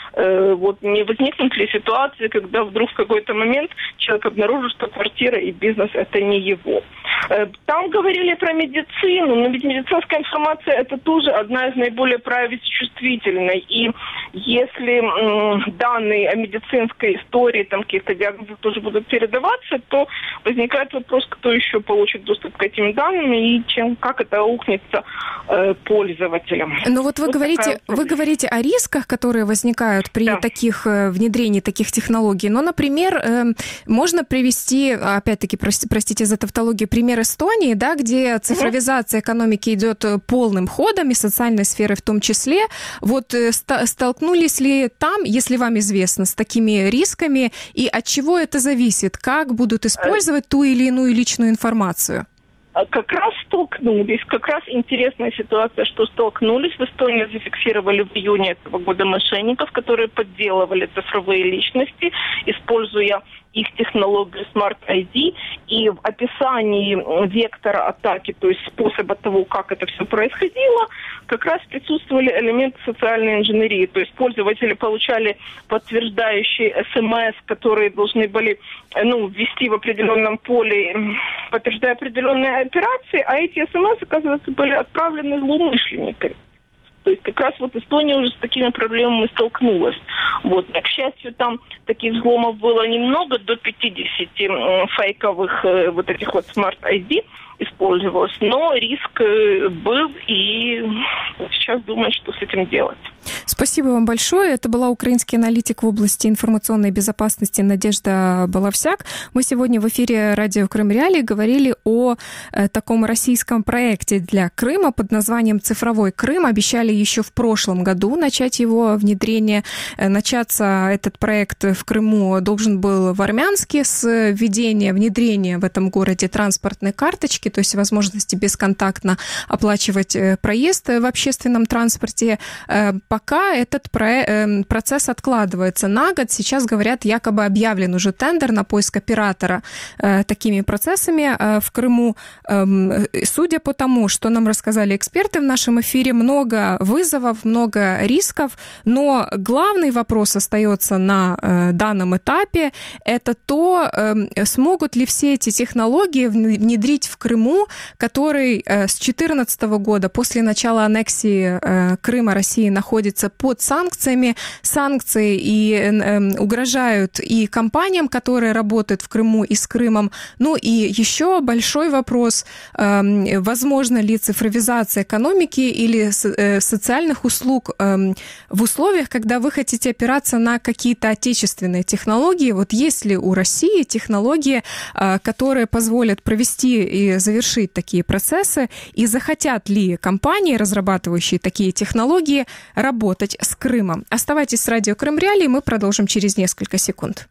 Э, вот не возникнут ли ситуации, когда вдруг в какой-то момент человек обнаружит, что квартира и бизнес – это не его. Э, там говорили про медицину, но ведь медицинская информация – это тоже одна из наиболее privacy-чувствительной. И если м, данные о медицинской истории, там каких-то диагнозов тоже будут передаваться, то возникает вопрос, кто еще получит доступ к этим данным и чем, как это аукнется э, пользователям. Но вот вы, вот говорите, вы говорите о рисках, которые возникают при да. таких э, внедрении таких технологий. Но, например, э, можно привести, опять-таки, прости, простите за тавтологию, пример Эстонии, да, где цифровизация экономики идет полным ходом, и социальной сферы в том числе. Вот э, ст- столкнулись ли там, если вам известно, с такими рисками, и от чего это зависит? Как будут использовать ту или иную личную информацию? Как раз столкнулись. Как раз интересная ситуация, что столкнулись. В Эстонии зафиксировали в июне этого года мошенников, которые подделывали цифровые личности, используя их технологию Smart ай ди. И в описании вектора атаки, то есть способа того, как это все происходило, как раз присутствовали элементы социальной инженерии. То есть пользователи получали подтверждающие эс эм эс, которые должны были ну, ввести в определенном поле, подтверждая определенные операции, а эти эс эм эс, оказывается, были отправлены злоумышленниками. То есть как раз вот Эстония уже с такими проблемами столкнулась. Вот. К счастью, там таких взломов было немного, до пятьдесят э, фейковых э, вот этих вот Smart ай ди использовалось, но риск э, был, и сейчас думаю, что с этим делать. Спасибо вам большое. Это была украинский аналитик в области информационной безопасности Надежда Баловсяк. Мы сегодня в эфире радио Крым Реалии говорили о э, таком российском проекте для Крыма под названием «Цифровой Крым». Обещали еще в прошлом году начать его внедрение. Э, начаться этот проект в Крыму должен был в Армянске с введения, внедрения в этом городе транспортной карточки, то есть возможности бесконтактно оплачивать э, проезд в общественном транспорте. Э, Пока этот про- процесс откладывается на год. Сейчас, говорят, якобы объявлен уже тендер на поиск оператора э, такими процессами э, в Крыму. Э, судя по тому, что нам рассказали эксперты в нашем эфире, много вызовов, много рисков, но главный вопрос остается на э, данном этапе. Это то, э, смогут ли все эти технологии внедрить в Крыму, который э, с две тысячи четырнадцатого года, после начала аннексии э, Крыма России, находится под санкциями. Санкции и э, угрожают и компаниям, которые работают в Крыму и с Крымом. Ну и еще большой вопрос, э, возможно ли цифровизация экономики или со, э, социальных услуг э, в условиях, когда вы хотите опираться на какие-то отечественные технологии. Вот есть ли у России технологии, э, которые позволят провести и завершить такие процессы, и захотят ли компании, разрабатывающие такие технологии, работать с Крымом. Оставайтесь с радио Крым Реалии, мы продолжим через несколько секунд.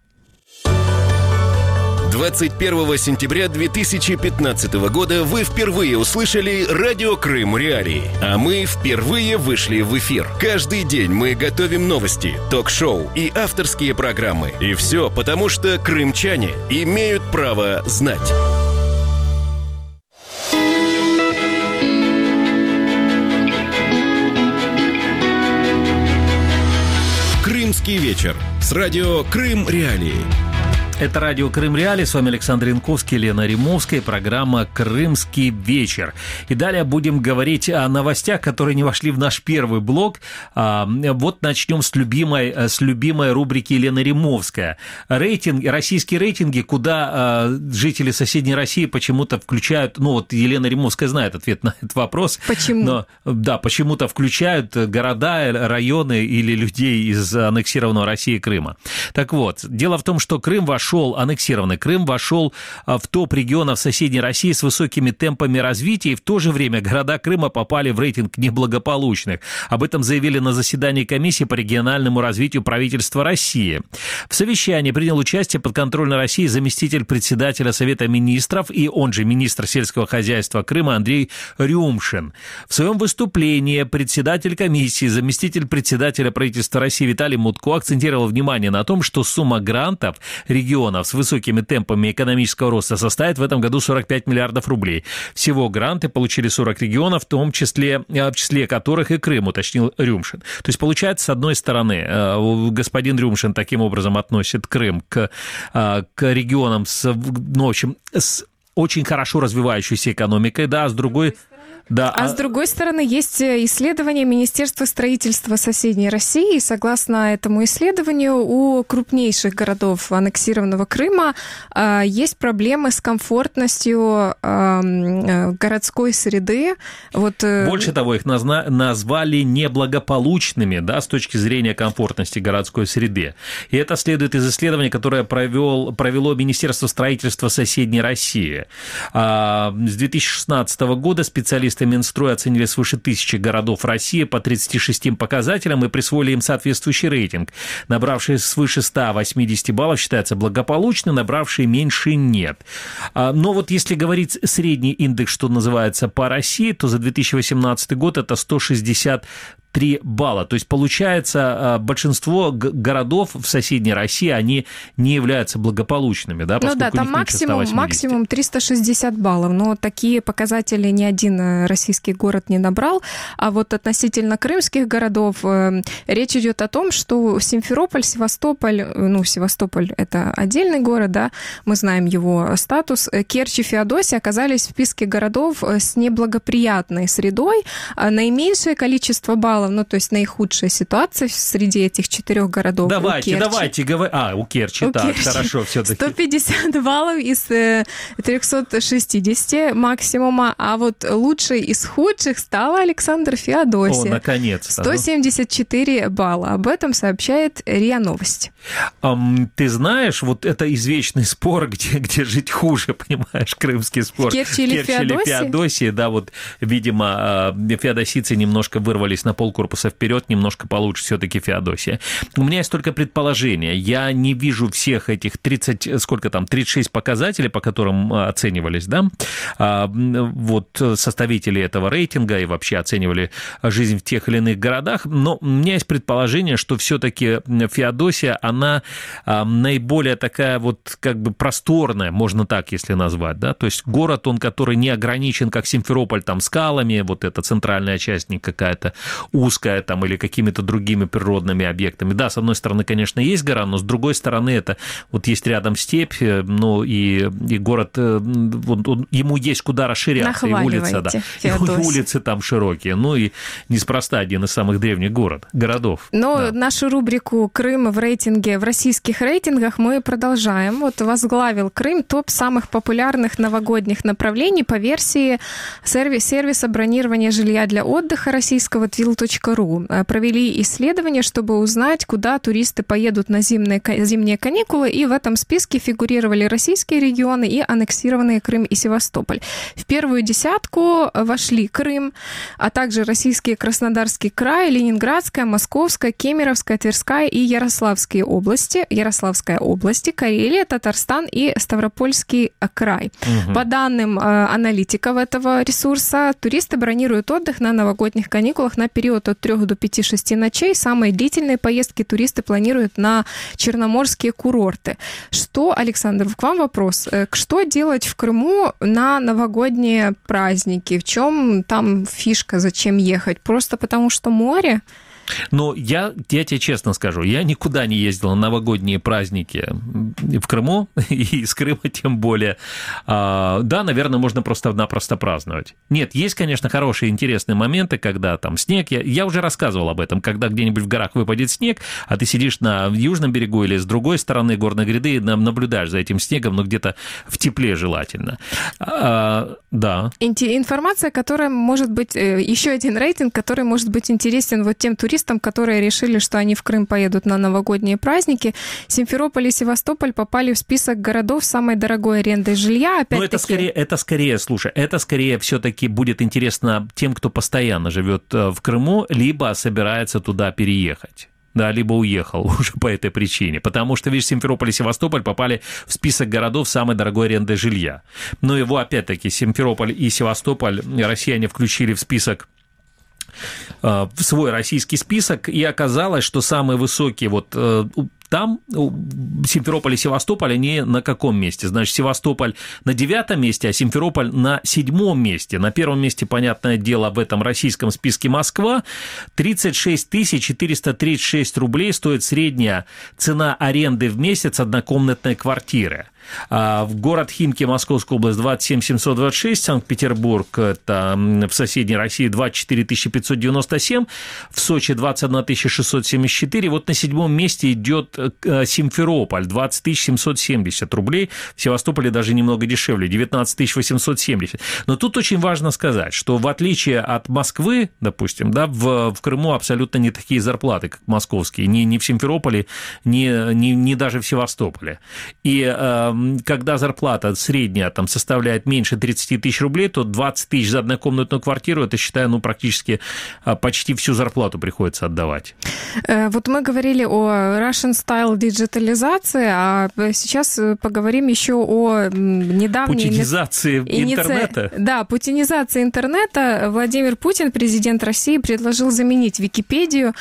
двадцать первого сентября две тысячи пятнадцатого года вы впервые услышали радио Крым Реалии, а мы впервые вышли в эфир. Каждый день мы готовим новости, ток-шоу и авторские программы. И все потому, что крымчане имеют право знать. «Крымский вечер» с радио «Крым Реалии». Это радио «Крым Реалии». С вами Александр Янковский, Лена Римовская. Программа «Крымский вечер». И далее будем говорить о новостях, которые не вошли в наш первый блок. Вот начнем с любимой, с любимой рубрики Елены Римовская. Рейтинг, российские рейтинги, куда жители соседней России почему-то включают... Ну, вот Елена Римовская знает ответ на этот вопрос. Почему? Но, да, почему-то включают города, районы или людей из аннексированного России Крыма. Так вот, дело в том, что Крым вошел аннексированный Крым вошел в топ регионов соседней России с высокими темпами развития, и в то же время города Крыма попали в рейтинг неблагополучных. Об этом заявили на заседании комиссии по региональному развитию правительства России. В совещании принял участие подконтрольной России заместитель председателя Совета министров и он же министр сельского хозяйства Крыма Андрей Рюмшин. В своем выступлении председатель комиссии, заместитель председателя правительства России Виталий Мутко акцентировал внимание на том, что сумма грантов регионов с высокими темпами экономического роста составит в этом году сорок пять миллиардов рублей. Всего гранты получили сорок регионов, в том числе, в числе которых и Крым, уточнил Рюмшин. То есть, получается, с одной стороны, господин Рюмшин таким образом относит Крым к, к регионам с, ну, в общем, с очень хорошо развивающейся экономикой, да, а с другой... Да, а, а с другой стороны, есть исследование Министерства строительства соседней России, и согласно этому исследованию, у крупнейших городов аннексированного Крыма э, есть проблемы с комфортностью э, городской среды. Вот, э... Больше того, их назна- назвали неблагополучными, да, с точки зрения комфортности городской среды. И это следует из исследования, которое провел, провело Министерство строительства соседней России. А, с две тысячи шестнадцатого года специалисты Минстроя оценили свыше тысячи городов России по тридцати шести показателям и присвоили им соответствующий рейтинг. Набравшие свыше ста восьмидесяти баллов считаются благополучным, набравшие меньше нет. Но вот если говорить средний индекс, что называется, по России, то за две тысячи восемнадцатый год это сто шестьдесят три балла. То есть, получается, большинство городов в соседней России, они не являются благополучными, да, поскольку ну да, там максимум, максимум триста шестьдесят баллов, но такие показатели ни один российский город не набрал. А вот относительно крымских городов э, речь идет о том, что Симферополь, Севастополь, ну, Севастополь – это отдельный город, да, мы знаем его статус, Керчь и Феодосия оказались в списке городов с неблагоприятной средой. Наименьшее количество баллов, ну, то есть наихудшая ситуация среди этих четырех городов. Давайте, давайте, говори. А, у Керчи, у так, Керчи. Хорошо, все-таки. сто пятьдесят баллов из трехсот шестидесяти максимума, а вот лучшей из худших стала Александр Феодосия. О, наконец-то. сто семьдесят четыре балла. Об этом сообщает РИА Новости. Um, ты знаешь, вот это извечный спор, где, где жить хуже, понимаешь, крымский спор. В Керчи или Феодосии? Феодосии, да, вот, видимо, феодосийцы немножко вырвались на полкорпуса вперед, немножко получше все-таки Феодосия. У меня есть только предположение. Я не вижу всех этих тридцать, сколько там, тридцать шесть показателей, по которым оценивались, да, вот составители этого рейтинга и вообще оценивали жизнь в тех или иных городах, но у меня есть предположение, что все-таки Феодосия, она наиболее такая вот как бы просторная, можно так, если назвать, да, то есть город, он, который не ограничен, как Симферополь, там, скалами, вот эта центральная часть не какая-то узкая там или какими-то другими природными объектами. Да, с одной стороны, конечно, есть гора, но с другой стороны, это вот есть рядом степь, ну и, и город, он, он, ему есть куда расширяться, и улицы, да, и улицы там широкие, ну и неспроста один из самых древних город, городов. Но да. Нашу рубрику «Крым в рейтинге», в российских рейтингах мы продолжаем. Вот возглавил Крым топ самых популярных новогодних направлений по версии сервис, сервиса бронирования жилья для отдыха российского твил точка ру. Провели исследование, чтобы узнать, куда туристы поедут на зимние, зимние каникулы, и в этом списке фигурировали российские регионы и аннексированные Крым и Севастополь. В первую десятку вошли Крым, а также российские Краснодарский край, Ленинградская, Московская, Кемеровская, Тверская и Ярославские области, Ярославская области, Карелия, Татарстан и Ставропольский край. Угу. По данным аналитиков этого ресурса, туристы бронируют отдых на новогодних каникулах на период от трёх до пяти-шести ночей. Самые длительные поездки туристы планируют на черноморские курорты. Что, Александр, к вам вопрос. Что делать в Крыму на новогодние праздники? В чем там фишка? Зачем ехать? Просто потому что море? Но я, я тебе честно скажу, я никуда не ездил на новогодние праздники в Крыму, и из Крыма тем более. Да, наверное, можно просто-напросто праздновать. Нет, есть, конечно, хорошие, интересные моменты, когда там снег, я, я уже рассказывал об этом, когда где-нибудь в горах выпадет снег, а ты сидишь на южном берегу или с другой стороны горной гряды и наблюдаешь за этим снегом, но где-то в тепле желательно. А, да. Информация, которая может быть, еще один рейтинг, который может быть интересен вот тем туристам, которые решили, что они в Крым поедут на новогодние праздники. Симферополь и Севастополь попали в список городов с самой дорогой арендой жилья. Ну, это скорее, это скорее, слушай, это скорее все-таки будет интересно тем, кто постоянно живет в Крыму, либо собирается туда переехать. Да, либо уехал уже по этой причине. Потому что, видишь, Симферополь и Севастополь попали в список городов с самой дорогой арендой жилья. Но его, опять-таки, Симферополь и Севастополь россияне включили в список, в свой российский список, и оказалось, что самые высокие вот там, Симферополь и Севастополь, они на каком месте? Значит, Севастополь на девятом месте, а Симферополь на седьмом месте. На первом месте, понятное дело, в этом российском списке Москва. тридцать шесть тысяч четыреста тридцать шесть рублей стоит средняя цена аренды в месяц однокомнатной квартиры. А в город Химки, Московская область, двадцать семь тысяч семьсот двадцать шесть, Санкт-Петербург, это в соседней России, двадцать четыре тысячи пятьсот девяносто семь, в Сочи двадцать одна тысяча шестьсот семьдесят четыре, вот на седьмом месте идет Симферополь, двадцать тысяч семьсот семьдесят рублей, в Севастополе даже немного дешевле, девятнадцать тысяч восемьсот семьдесят. Но тут очень важно сказать, что в отличие от Москвы, допустим, да, в, в Крыму абсолютно не такие зарплаты, как московские, ни, ни в Симферополе, ни, ни, ни даже в Севастополе. И когда зарплата средняя там составляет меньше тридцать тысяч рублей, то двадцать тысяч за однокомнатную квартиру, это, считаю, ну, практически почти всю зарплату приходится отдавать. Вот мы говорили о Russian Style диджитализации, а сейчас поговорим еще о недавней... Путинизации иници... интернета. Да, путинизации интернета. Владимир Путин, президент России, предложил заменить Википедию.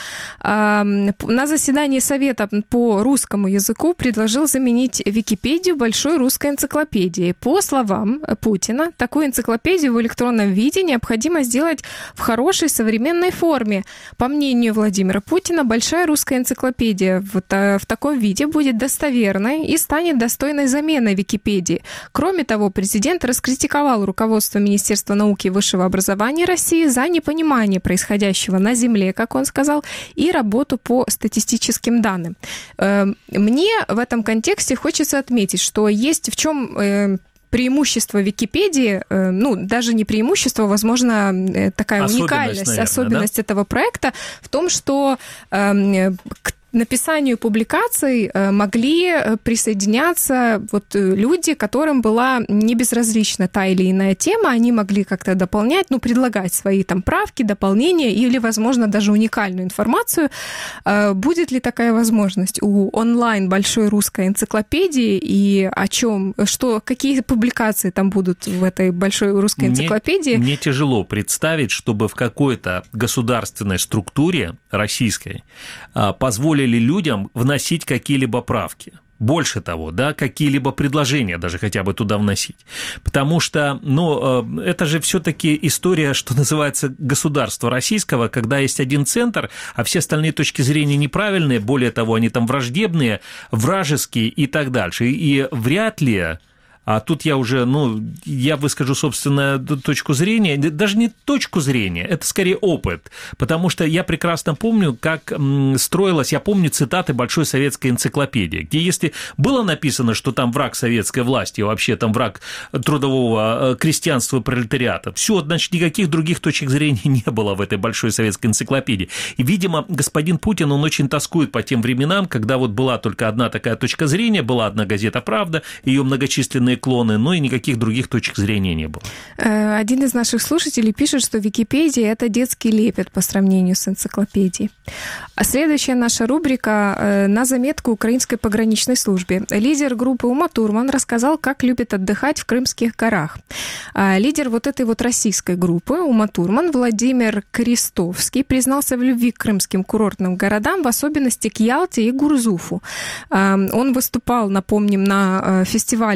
На заседании Совета по русскому языку предложил заменить Википедию большой русской энциклопедией. По словам Путина, такую энциклопедию в электронном виде необходимо сделать в хорошей современной форме. По мнению Владимира Путина, большая русская энциклопедия в, в таком виде будет достоверной и станет достойной заменой Википедии. Кроме того, президент раскритиковал руководство Министерства науки и высшего образования России за непонимание происходящего на Земле, как он сказал, и работу по статистическим данным. Мне в этом контексте хочется отметить, что есть в чем преимущество Википедии, ну, даже не преимущество, возможно, такая особенность, уникальность, наверное, особенность да? этого проекта в том, что э, к написанию публикаций могли присоединяться вот люди, которым была не безразлична та или иная тема, они могли как-то дополнять, ну, предлагать свои там правки, дополнения или, возможно, даже уникальную информацию. Будет ли такая возможность у онлайн большой русской энциклопедии и о чем, что, какие публикации там будут в этой большой русской энциклопедии? Мне, мне тяжело представить, чтобы в какой-то государственной структуре российской позволили людям вносить какие-либо правки. Больше того, да, какие-либо предложения даже хотя бы туда вносить. Потому что, ну, это же все-таки история, что называется, государства российского, когда есть один центр, а все остальные точки зрения неправильные, более того, они там враждебные, вражеские и так дальше. И вряд ли... А тут я уже, ну, я выскажу собственную точку зрения, даже не точку зрения, это скорее опыт, потому что я прекрасно помню, как строилась, я помню цитаты Большой советской энциклопедии, где если было написано, что там враг советской власти, вообще там враг трудового крестьянства и пролетариата, все, значит, никаких других точек зрения не было в этой Большой советской энциклопедии. И, видимо, господин Путин, он очень тоскует по тем временам, когда вот была только одна такая точка зрения, была одна газета «Правда», ее многочисленные клоны, но и никаких других точек зрения не было. Один из наших слушателей пишет, что Википедия – это детский лепет по сравнению с энциклопедией. А следующая наша рубрика «На заметку украинской пограничной службе». Лидер группы Ума Турман рассказал, как любит отдыхать в Крымских горах. Лидер вот этой вот российской группы Ума Турман Владимир Крестовский признался в любви к крымским курортным городам, в особенности к Ялте и Гурзуфу. Он выступал, напомним, на фестивале в Крыму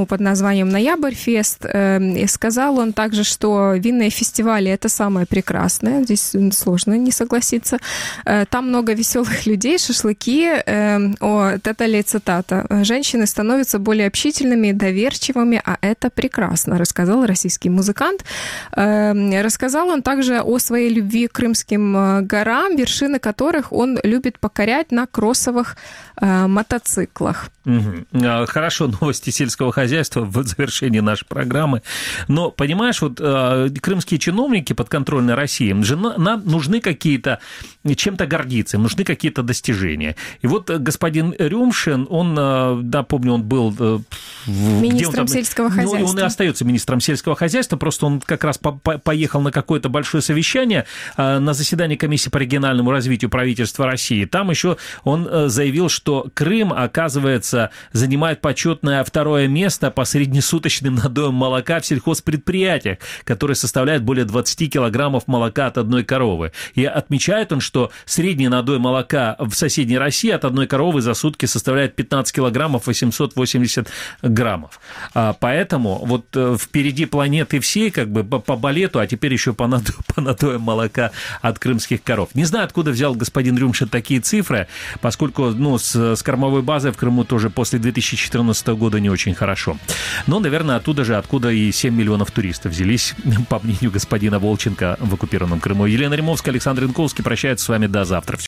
программу под названием «Ноябрьфест». И сказал он также, что винные фестивали – это самое прекрасное. Здесь сложно не согласиться. Там много веселых людей, шашлыки. О, это ли цитата. «Женщины становятся более общительными, доверчивыми, а это прекрасно», рассказал российский музыкант. Рассказал он также о своей любви к крымским горам, вершины которых он любит покорять на кроссовых мотоциклах. Угу. Хорошо, новости сельского хозяйства в завершении нашей программы. Но, понимаешь, вот крымские чиновники подконтрольной России, им же нужны какие-то, чем-то гордиться, им нужны какие-то достижения. И вот господин Рюмшин, он, да, помню, он был... Министром он, сельского хозяйства. Ну, он и остается министром сельского хозяйства, просто он как раз по- по- поехал на какое-то большое совещание на заседание комиссии по региональному развитию правительства России. Там еще он заявил, что Крым, оказывается, занимает почетное второе место по среднесуточным надоям молока в сельхозпредприятиях, которые составляют более двадцать килограммов молока от одной коровы. И отмечает он, что средний надой молока в соседней России от одной коровы за сутки составляет пятнадцать килограммов восемьсот восемьдесят граммов. Поэтому вот впереди планеты всей, как бы по балету, а теперь еще по надою, по надоям молока от крымских коров. Не знаю, откуда взял господин Рюмшин такие цифры, поскольку, ну, с, с кормовой базой в Крыму тоже после две тысячи четырнадцатого года не очень хорошо. Но, наверное, оттуда же, откуда и семь миллионов туристов взялись, по мнению господина Волченко, в оккупированном Крыму. Елена Римовская, Александр Янковский прощаются с вами до завтра.